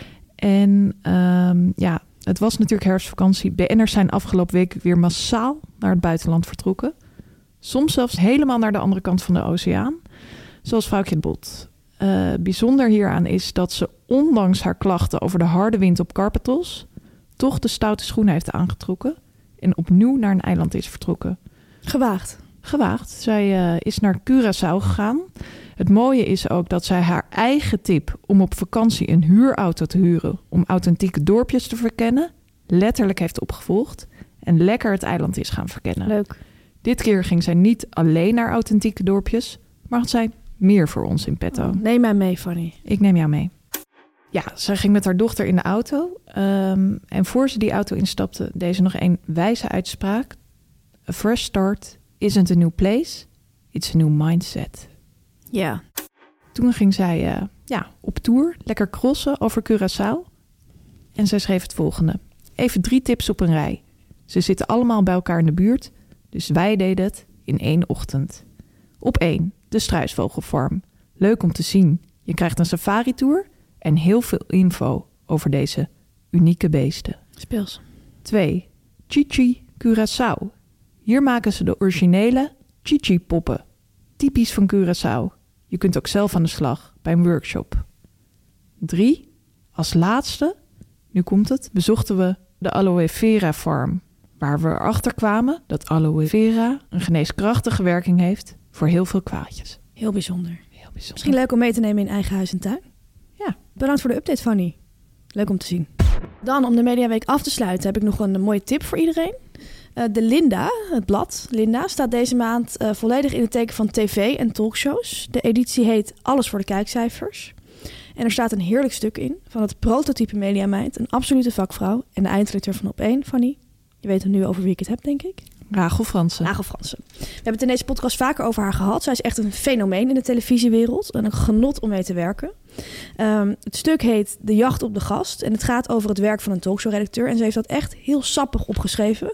En um, ja, het was natuurlijk herfstvakantie. B N'ers zijn afgelopen week weer massaal naar het buitenland vertrokken. Soms zelfs helemaal naar de andere kant van de oceaan. Zoals vrouwtje de Bot. Uh, bijzonder hieraan is dat ze ondanks haar klachten over de harde wind op Karpathos toch de stoute schoenen heeft aangetrokken en opnieuw naar een eiland is vertrokken. Gewaagd. Gewaagd. Zij uh, is naar Curaçao gegaan. Het mooie is ook dat zij haar eigen tip om op vakantie een huurauto te huren om authentieke dorpjes te verkennen letterlijk heeft opgevolgd en lekker het eiland is gaan verkennen. Leuk. Dit keer ging zij niet alleen naar authentieke dorpjes, maar had zij meer voor ons in petto. Oh, neem mij mee, Fanny. Ik neem jou mee. Ja, zij ging met haar dochter in de auto. Um, en voor ze die auto instapte, deed ze nog een wijze uitspraak. A fresh start isn't a new place, it's a new mindset. Ja. Toen ging zij uh, ja, op tour, lekker crossen over Curaçao. En zij schreef het volgende. Even drie tips op een rij. Ze zitten allemaal bij elkaar in de buurt, dus wij deden het in één ochtend. Op één, de struisvogelfarm. Leuk om te zien. Je krijgt een safari-tour en heel veel info over deze unieke beesten. Speels. twee. Chi-Chi Curaçao. Hier maken ze de originele Chi-Chi-poppen. Typisch van Curaçao. Je kunt ook zelf aan de slag bij een workshop. drie. Als laatste, nu komt het, bezochten we de Aloe Vera Farm. Waar we erachter kwamen dat aloe vera een geneeskrachtige werking heeft voor heel veel kwaadjes. Heel bijzonder. Heel bijzonder. Misschien leuk om mee te nemen in eigen huis en tuin. Ja. Bedankt voor de update, Fanny. Leuk om te zien. Dan, om de Mediaweek af te sluiten, heb ik nog een mooie tip voor iedereen. Uh, de Linda, het blad Linda, staat deze maand uh, volledig in het teken van tv en talkshows. De editie heet Alles voor de kijkcijfers. En er staat een heerlijk stuk in van het prototype mediameid, een absolute vakvrouw en de eindredacteur van Op één, Fanny. Je weet nu over wie ik het heb, denk ik. Rachel Fransen. Rachel Fransen. We hebben het in deze podcast vaker over haar gehad. Zij is echt een fenomeen in de televisiewereld en een genot om mee te werken. Um, het stuk heet De Jacht op de Gast en het gaat over het werk van een talkshow-redacteur. En ze heeft dat echt heel sappig opgeschreven.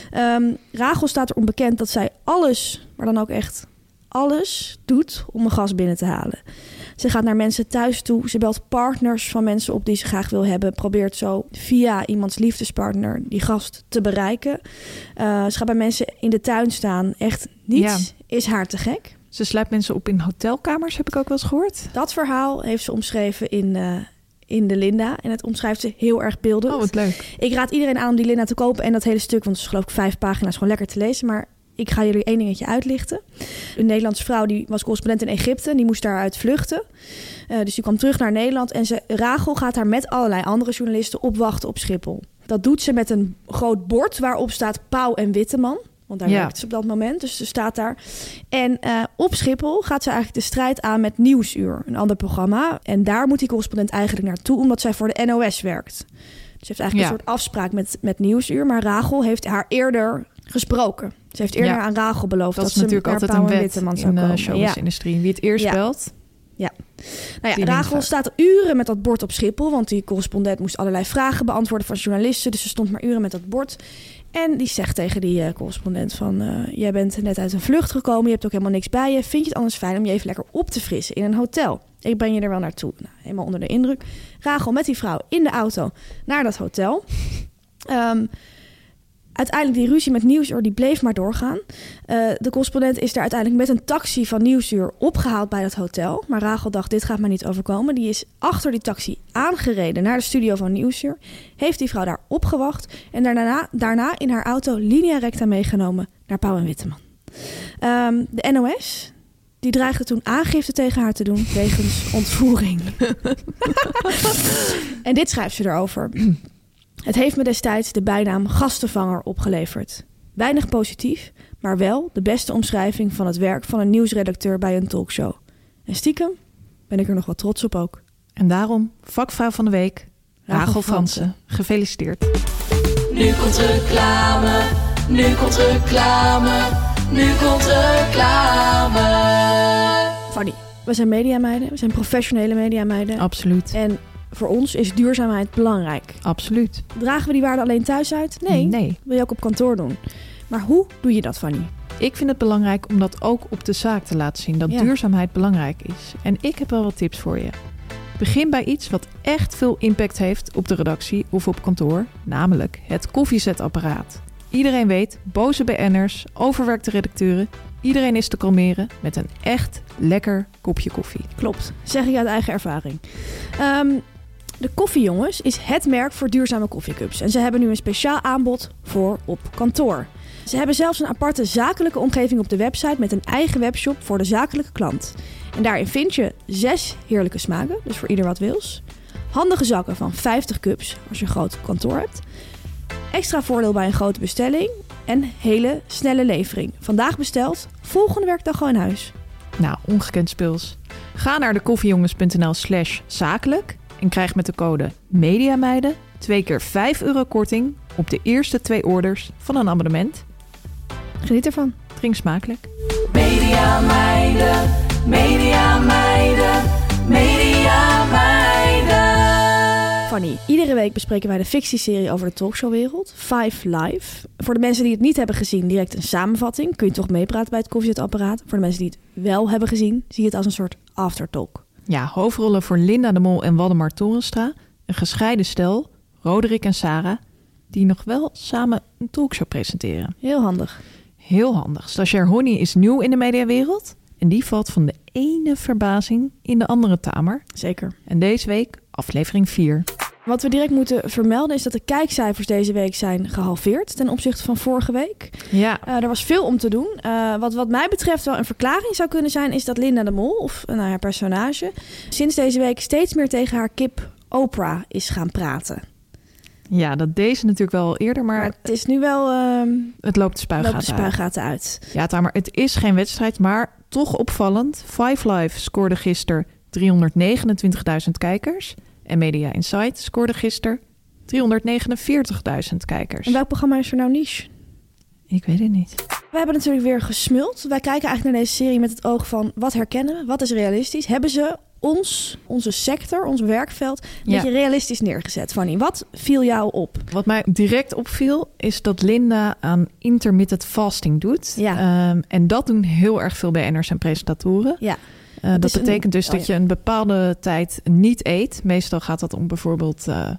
Um, Rachel staat erom bekend dat zij alles, maar dan ook echt alles, doet om een gast binnen te halen. Ze gaat naar mensen thuis toe. Ze belt partners van mensen op die ze graag wil hebben. Probeert zo via iemands liefdespartner die gast te bereiken. Uh, ze gaat bij mensen in de tuin staan. Echt niets ja. is haar te gek. Ze sluit mensen op in hotelkamers, heb ik ook wel eens gehoord. Dat verhaal heeft ze omschreven in, uh, in de Linda. En het omschrijft ze heel erg beeldend. Oh, wat leuk. Ik raad iedereen aan om die Linda te kopen en dat hele stuk, want het is geloof ik vijf pagina's, gewoon lekker te lezen. Maar ik ga jullie één dingetje uitlichten. Een Nederlandse vrouw die was correspondent in Egypte. Die moest daaruit vluchten. Uh, dus die kwam terug naar Nederland. En ze, Rachel gaat daar met allerlei andere journalisten opwachten op Schiphol. Dat doet ze met een groot bord waarop staat Pauw en Witteman. Want daar ja. werkt ze op dat moment. Dus ze staat daar. En uh, op Schiphol gaat ze eigenlijk de strijd aan met Nieuwsuur. Een ander programma. En daar moet die correspondent eigenlijk naartoe, omdat zij voor de N O S werkt. Dus ze heeft eigenlijk ja. een soort afspraak met, met Nieuwsuur. Maar Rachel heeft haar eerder gesproken. Ze heeft eerder ja. aan Rachel beloofd dat, dat ze natuurlijk altijd een wet Witteman zou in de komen. showbiz-industrie. Ja. Wie het eerst ja. belt. Ja. Nou ja, Rachel staat uren met dat bord op Schiphol, want die correspondent moest allerlei vragen beantwoorden van journalisten. Dus ze stond maar uren met dat bord. En die zegt tegen die uh, correspondent van, uh, jij bent net uit een vlucht gekomen, je hebt ook helemaal niks bij je. Vind je het anders fijn om je even lekker op te frissen in een hotel? Ik breng je er wel naartoe. Nou, helemaal onder de indruk. Rachel met die vrouw in de auto naar dat hotel. Um, Uiteindelijk die ruzie met Nieuwsuur, die bleef maar doorgaan. Uh, de correspondent is daar uiteindelijk met een taxi van Nieuwsuur opgehaald bij dat hotel. Maar Rachel dacht, dit gaat mij niet overkomen. Die is achter die taxi aangereden naar de studio van Nieuwsuur. Heeft die vrouw daar opgewacht. En daarna, daarna in haar auto linea recta meegenomen naar Pauw en Witteman. Um, de N O S, die dreigde toen aangifte tegen haar te doen wegens ontvoering. En dit schrijft ze erover. Het heeft me destijds de bijnaam gastenvanger opgeleverd. Weinig positief, maar wel de beste omschrijving van het werk van een nieuwsredacteur bij een talkshow. En stiekem ben ik er nog wat trots op ook. En daarom, vakvrouw van de week, Rachel, Rachel Fransen. Gefeliciteerd. Nu komt reclame, nu komt reclame, nu komt reclame. Fanny, we zijn mediameiden, we zijn professionele mediameiden. Absoluut. En voor ons is duurzaamheid belangrijk. Absoluut. Dragen we die waarden alleen thuis uit? Nee. Nee. Wil je ook op kantoor doen. Maar hoe doe je dat, Fanny? Ik vind het belangrijk om dat ook op de zaak te laten zien. Dat Ja. duurzaamheid belangrijk is. En ik heb wel wat tips voor je. Begin bij iets wat echt veel impact heeft op de redactie of op kantoor. Namelijk het koffiezetapparaat. Iedereen weet, boze B N'ers, overwerkte redacteuren. Iedereen is te kalmeren met een echt lekker kopje koffie. Klopt, zeg ik uit eigen ervaring. Um, de Koffiejongens is het merk voor duurzame koffiecups. En ze hebben nu een speciaal aanbod voor op kantoor. Ze hebben zelfs een aparte zakelijke omgeving op de website met een eigen webshop voor de zakelijke klant. En daarin vind je zes heerlijke smaken, dus voor ieder wat wils. Handige zakken van vijftig cups als je een groot kantoor hebt. Extra voordeel bij een grote bestelling en hele snelle levering. Vandaag besteld, volgende werkdag gewoon in huis. Nou, ongekend speels. Ga naar de koffiejongens.nl slash zakelijk en krijg met de code MEDIAMEIDEN twee keer vijf euro korting op de eerste twee orders van een abonnement. Geniet ervan. Drink smakelijk. Media meiden, media meiden, media meiden. Fanny, iedere week bespreken wij de fictieserie over de talkshowwereld, Five Live. Voor de mensen die het niet hebben gezien, direct een samenvatting. Kun je toch meepraten bij het koffiezetapparaat. Voor de mensen die het wel hebben gezien, zie je het als een soort aftertalk. Ja, hoofdrollen voor Linda de Mol en Waldemar Torenstra. Een gescheiden stel, Roderick en Sarah, die nog wel samen een talkshow presenteren. Heel handig. Heel handig. Stagiair Honey is nieuw in de mediawereld en die valt van de ene verbazing in de andere tamer. Zeker. En deze week aflevering vier. Wat we direct moeten vermelden is dat de kijkcijfers deze week zijn gehalveerd ten opzichte van vorige week. Ja. Uh, er was veel om te doen. Uh, wat wat mij betreft wel een verklaring zou kunnen zijn, is dat Linda de Mol, of uh, nou, haar personage, sinds deze week steeds meer tegen haar kip Oprah is gaan praten. Ja, dat deed ze natuurlijk wel al eerder, maar, maar het is nu wel... Uh, het loopt de spuigaten, loopt de spuigaten uit. uit. Ja, Tamer, het is geen wedstrijd, maar toch opvallend. Five Live scoorde gisteren driehonderdnegenentwintigduizend kijkers. En Media Insight scoorde gisteren driehonderdnegenenveertigduizend kijkers. En welk programma is er nou niche? Ik weet het niet. We hebben natuurlijk weer gesmuld. Wij kijken eigenlijk naar deze serie met het oog van wat herkennen we? Wat is realistisch? Hebben ze ons, onze sector, ons werkveld, een ja. beetje realistisch neergezet? Fanny, wat viel jou op? Wat mij direct opviel is dat Linda aan intermittent fasting doet. Ja. Um, en dat doen heel erg veel B N'ers en presentatoren. Ja. Uh, dat betekent een, dus oh, dat ja. je een bepaalde tijd niet eet. Meestal gaat dat om bijvoorbeeld... Uh,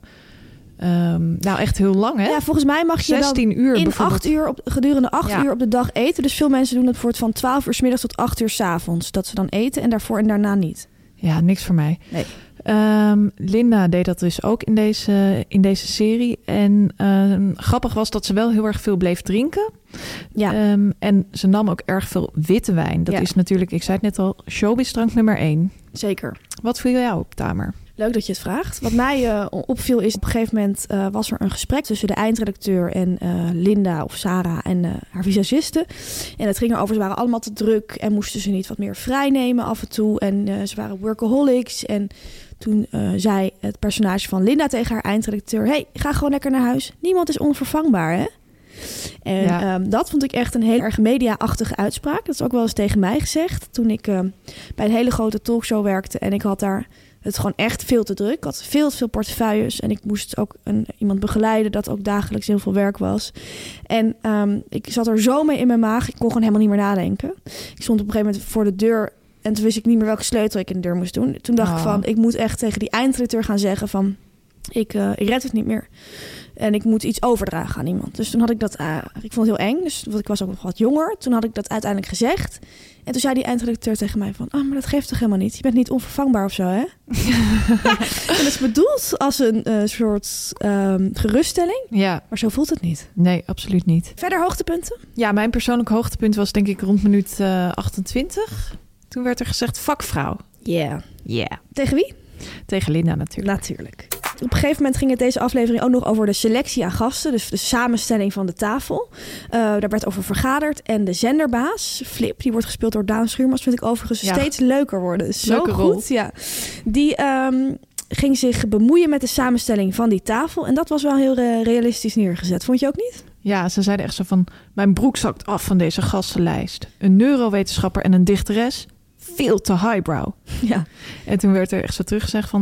um, nou, echt heel lang, hè? Ja, volgens mij mag je zestien dan uur in bijvoorbeeld. acht uur op, gedurende acht ja. uur op de dag eten. Dus veel mensen doen het voor het van twaalf uur 's middags tot acht uur 's avonds. Dat ze dan eten en daarvoor en daarna niet. Ja, niks voor mij. Nee. Um, Linda deed dat dus ook in deze, in deze serie. En um, grappig was dat ze wel heel erg veel bleef drinken. Ja. Um, en ze nam ook erg veel witte wijn. Dat ja. is natuurlijk, ik zei het net al, showbizdrank nummer één. Zeker. Wat viel jou op, Tamer? Leuk dat je het vraagt. Wat mij uh, opviel is op een gegeven moment uh, was er een gesprek tussen de eindredacteur en uh, Linda of Sarah en uh, haar visagiste. En het ging erover, ze waren allemaal te druk en moesten ze niet wat meer vrij nemen af en toe. En uh, ze waren workaholics. En toen uh, zei het personage van Linda tegen haar eindredacteur: hey, ga gewoon lekker naar huis. Niemand is onvervangbaar, hè? En ja. um, dat vond ik echt een heel erg media-achtige uitspraak. Dat is ook wel eens tegen mij gezegd toen ik uh, bij een hele grote talkshow werkte en ik had daar het gewoon echt veel te druk. Ik had veel te veel portefeuilles en ik moest ook een, iemand begeleiden dat ook dagelijks heel veel werk was. En um, ik zat er zo mee in mijn maag, ik kon gewoon helemaal niet meer nadenken. Ik stond op een gegeven moment voor de deur en toen wist ik niet meer welke sleutel ik in de deur moest doen. Toen dacht oh. ik van, ik moet echt tegen die eindredacteur gaan zeggen van, ik, uh, ik red het niet meer. En ik moet iets overdragen aan iemand. Dus toen had ik dat... Uh, ik vond het heel eng. Dus want ik was ook nog wat jonger. Toen had ik dat uiteindelijk gezegd. En toen zei die eindredacteur tegen mij van... Ah, oh, maar dat geeft toch helemaal niet? Je bent niet onvervangbaar of zo, hè? En dat is bedoeld als een uh, soort um, geruststelling. Ja. Maar zo voelt het niet. Nee, absoluut niet. Verder hoogtepunten? Ja, mijn persoonlijk hoogtepunt was denk ik rond minuut uh, achtentwintig. Toen werd er gezegd vakvrouw. Ja. Yeah. Ja. Yeah. Tegen wie? Tegen Linda natuurlijk. Natuurlijk. Op een gegeven moment ging het deze aflevering ook nog over de selectie aan gasten. Dus de samenstelling van de tafel. Uh, daar werd over vergaderd. En de zenderbaas, Flip, die wordt gespeeld door Daan Schuurmans. Vind ik overigens ja. steeds leuker worden. Zo Leuke goed. Rol. Ja. Die um, ging zich bemoeien met de samenstelling van die tafel. En dat was wel heel uh, realistisch neergezet. Vond je ook niet? Ja, ze zeiden echt zo van... Mijn broek zakt af van deze gastenlijst. Een neurowetenschapper en een dichteres. Veel te highbrow. Ja. En toen werd er echt zo teruggezegd van...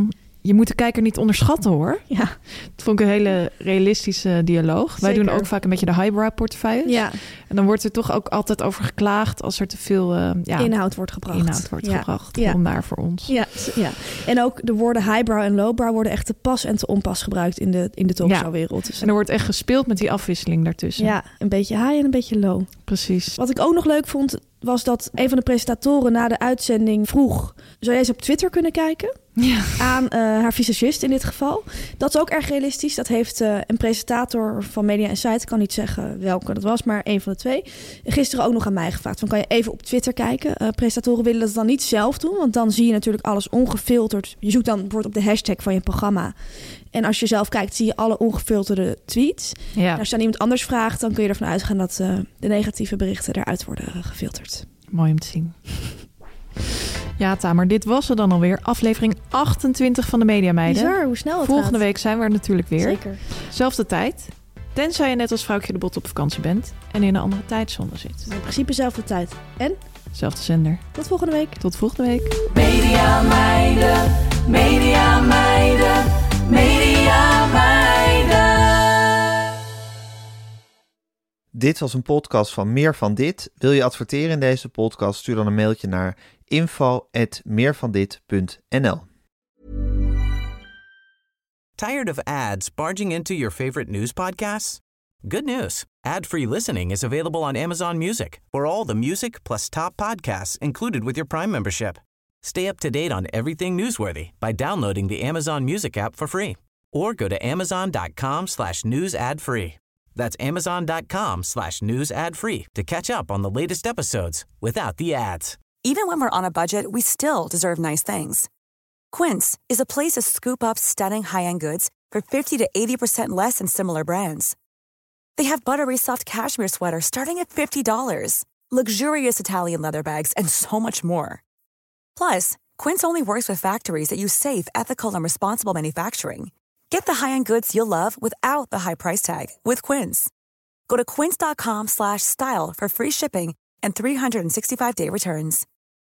je moet de kijker niet onderschatten, hoor. Ja. Dat vond ik een hele realistische dialoog. Zeker. Wij doen ook vaak een beetje de highbrow portefeuilles. Ja. En dan wordt er toch ook altijd over geklaagd als er te veel uh, ja, inhoud wordt gebracht. Inhoud wordt ja. gebracht. Ja. Om daar voor ons. Ja, ja. En ook de woorden highbrow en lowbrow worden echt te pas en te onpas gebruikt in de, in de talkshowwereld. Dus en er wordt echt gespeeld met die afwisseling daartussen. Ja, een beetje high en een beetje low. Precies. Wat ik ook nog leuk vond, was dat een van de presentatoren na de uitzending vroeg: zou jij eens op Twitter kunnen kijken? Ja. Aan uh, haar visagist in dit geval. Dat is ook erg realistisch. Dat heeft uh, een presentator van Media Insight, ik kan niet zeggen welke dat was, maar een van de twee, gisteren ook nog aan mij gevraagd van: kan je even op Twitter kijken? Uh, presentatoren willen dat dan niet zelf doen, want dan zie je natuurlijk alles ongefilterd. Je zoekt dan bijvoorbeeld op de hashtag van je programma. En als je zelf kijkt, zie je alle ongefilterde tweets. Ja. En als je dan iemand anders vraagt, dan kun je ervan uitgaan dat uh, de negatieve berichten eruit worden uh, gefilterd. Mooi om te zien. Ja, Tamer, dit was er dan alweer. Aflevering achtentwintig van de Media Meiden. Bizar, hoe snel het Volgende gaat. week zijn we er natuurlijk weer. Zeker. Zelfde tijd. Tenzij je net als vrouwtje de Bot op vakantie bent en in een andere tijdzone zit. In principe zelfde tijd. En? Zelfde zender. Tot volgende week. Tot volgende week. Media Meiden, Media Meiden, Media Meiden. Dit was een podcast van Meer van Dit. Wil je adverteren in deze podcast? Stuur dan een mailtje naar info at meervandit punt n l. Tired of ads barging into your favorite news podcasts? Good news. Ad-free listening is available on Amazon Music for all the music plus top podcasts included with your Prime membership. Stay up to date on everything newsworthy by downloading the Amazon Music app for free or go to amazon.com slash news ad free. That's amazon.com slash news ad free to catch up on the latest episodes without the ads. Even when we're on a budget, we still deserve nice things. Quince is a place to scoop up stunning high-end goods for fifty to eighty percent less than similar brands. They have buttery soft cashmere sweaters starting at fifty dollars, luxurious Italian leather bags, and so much more. Plus, Quince only works with factories that use safe, ethical, and responsible manufacturing. Get the high-end goods you'll love without the high price tag with Quince. Go to quince.com slash style for free shipping and three sixty-five day returns.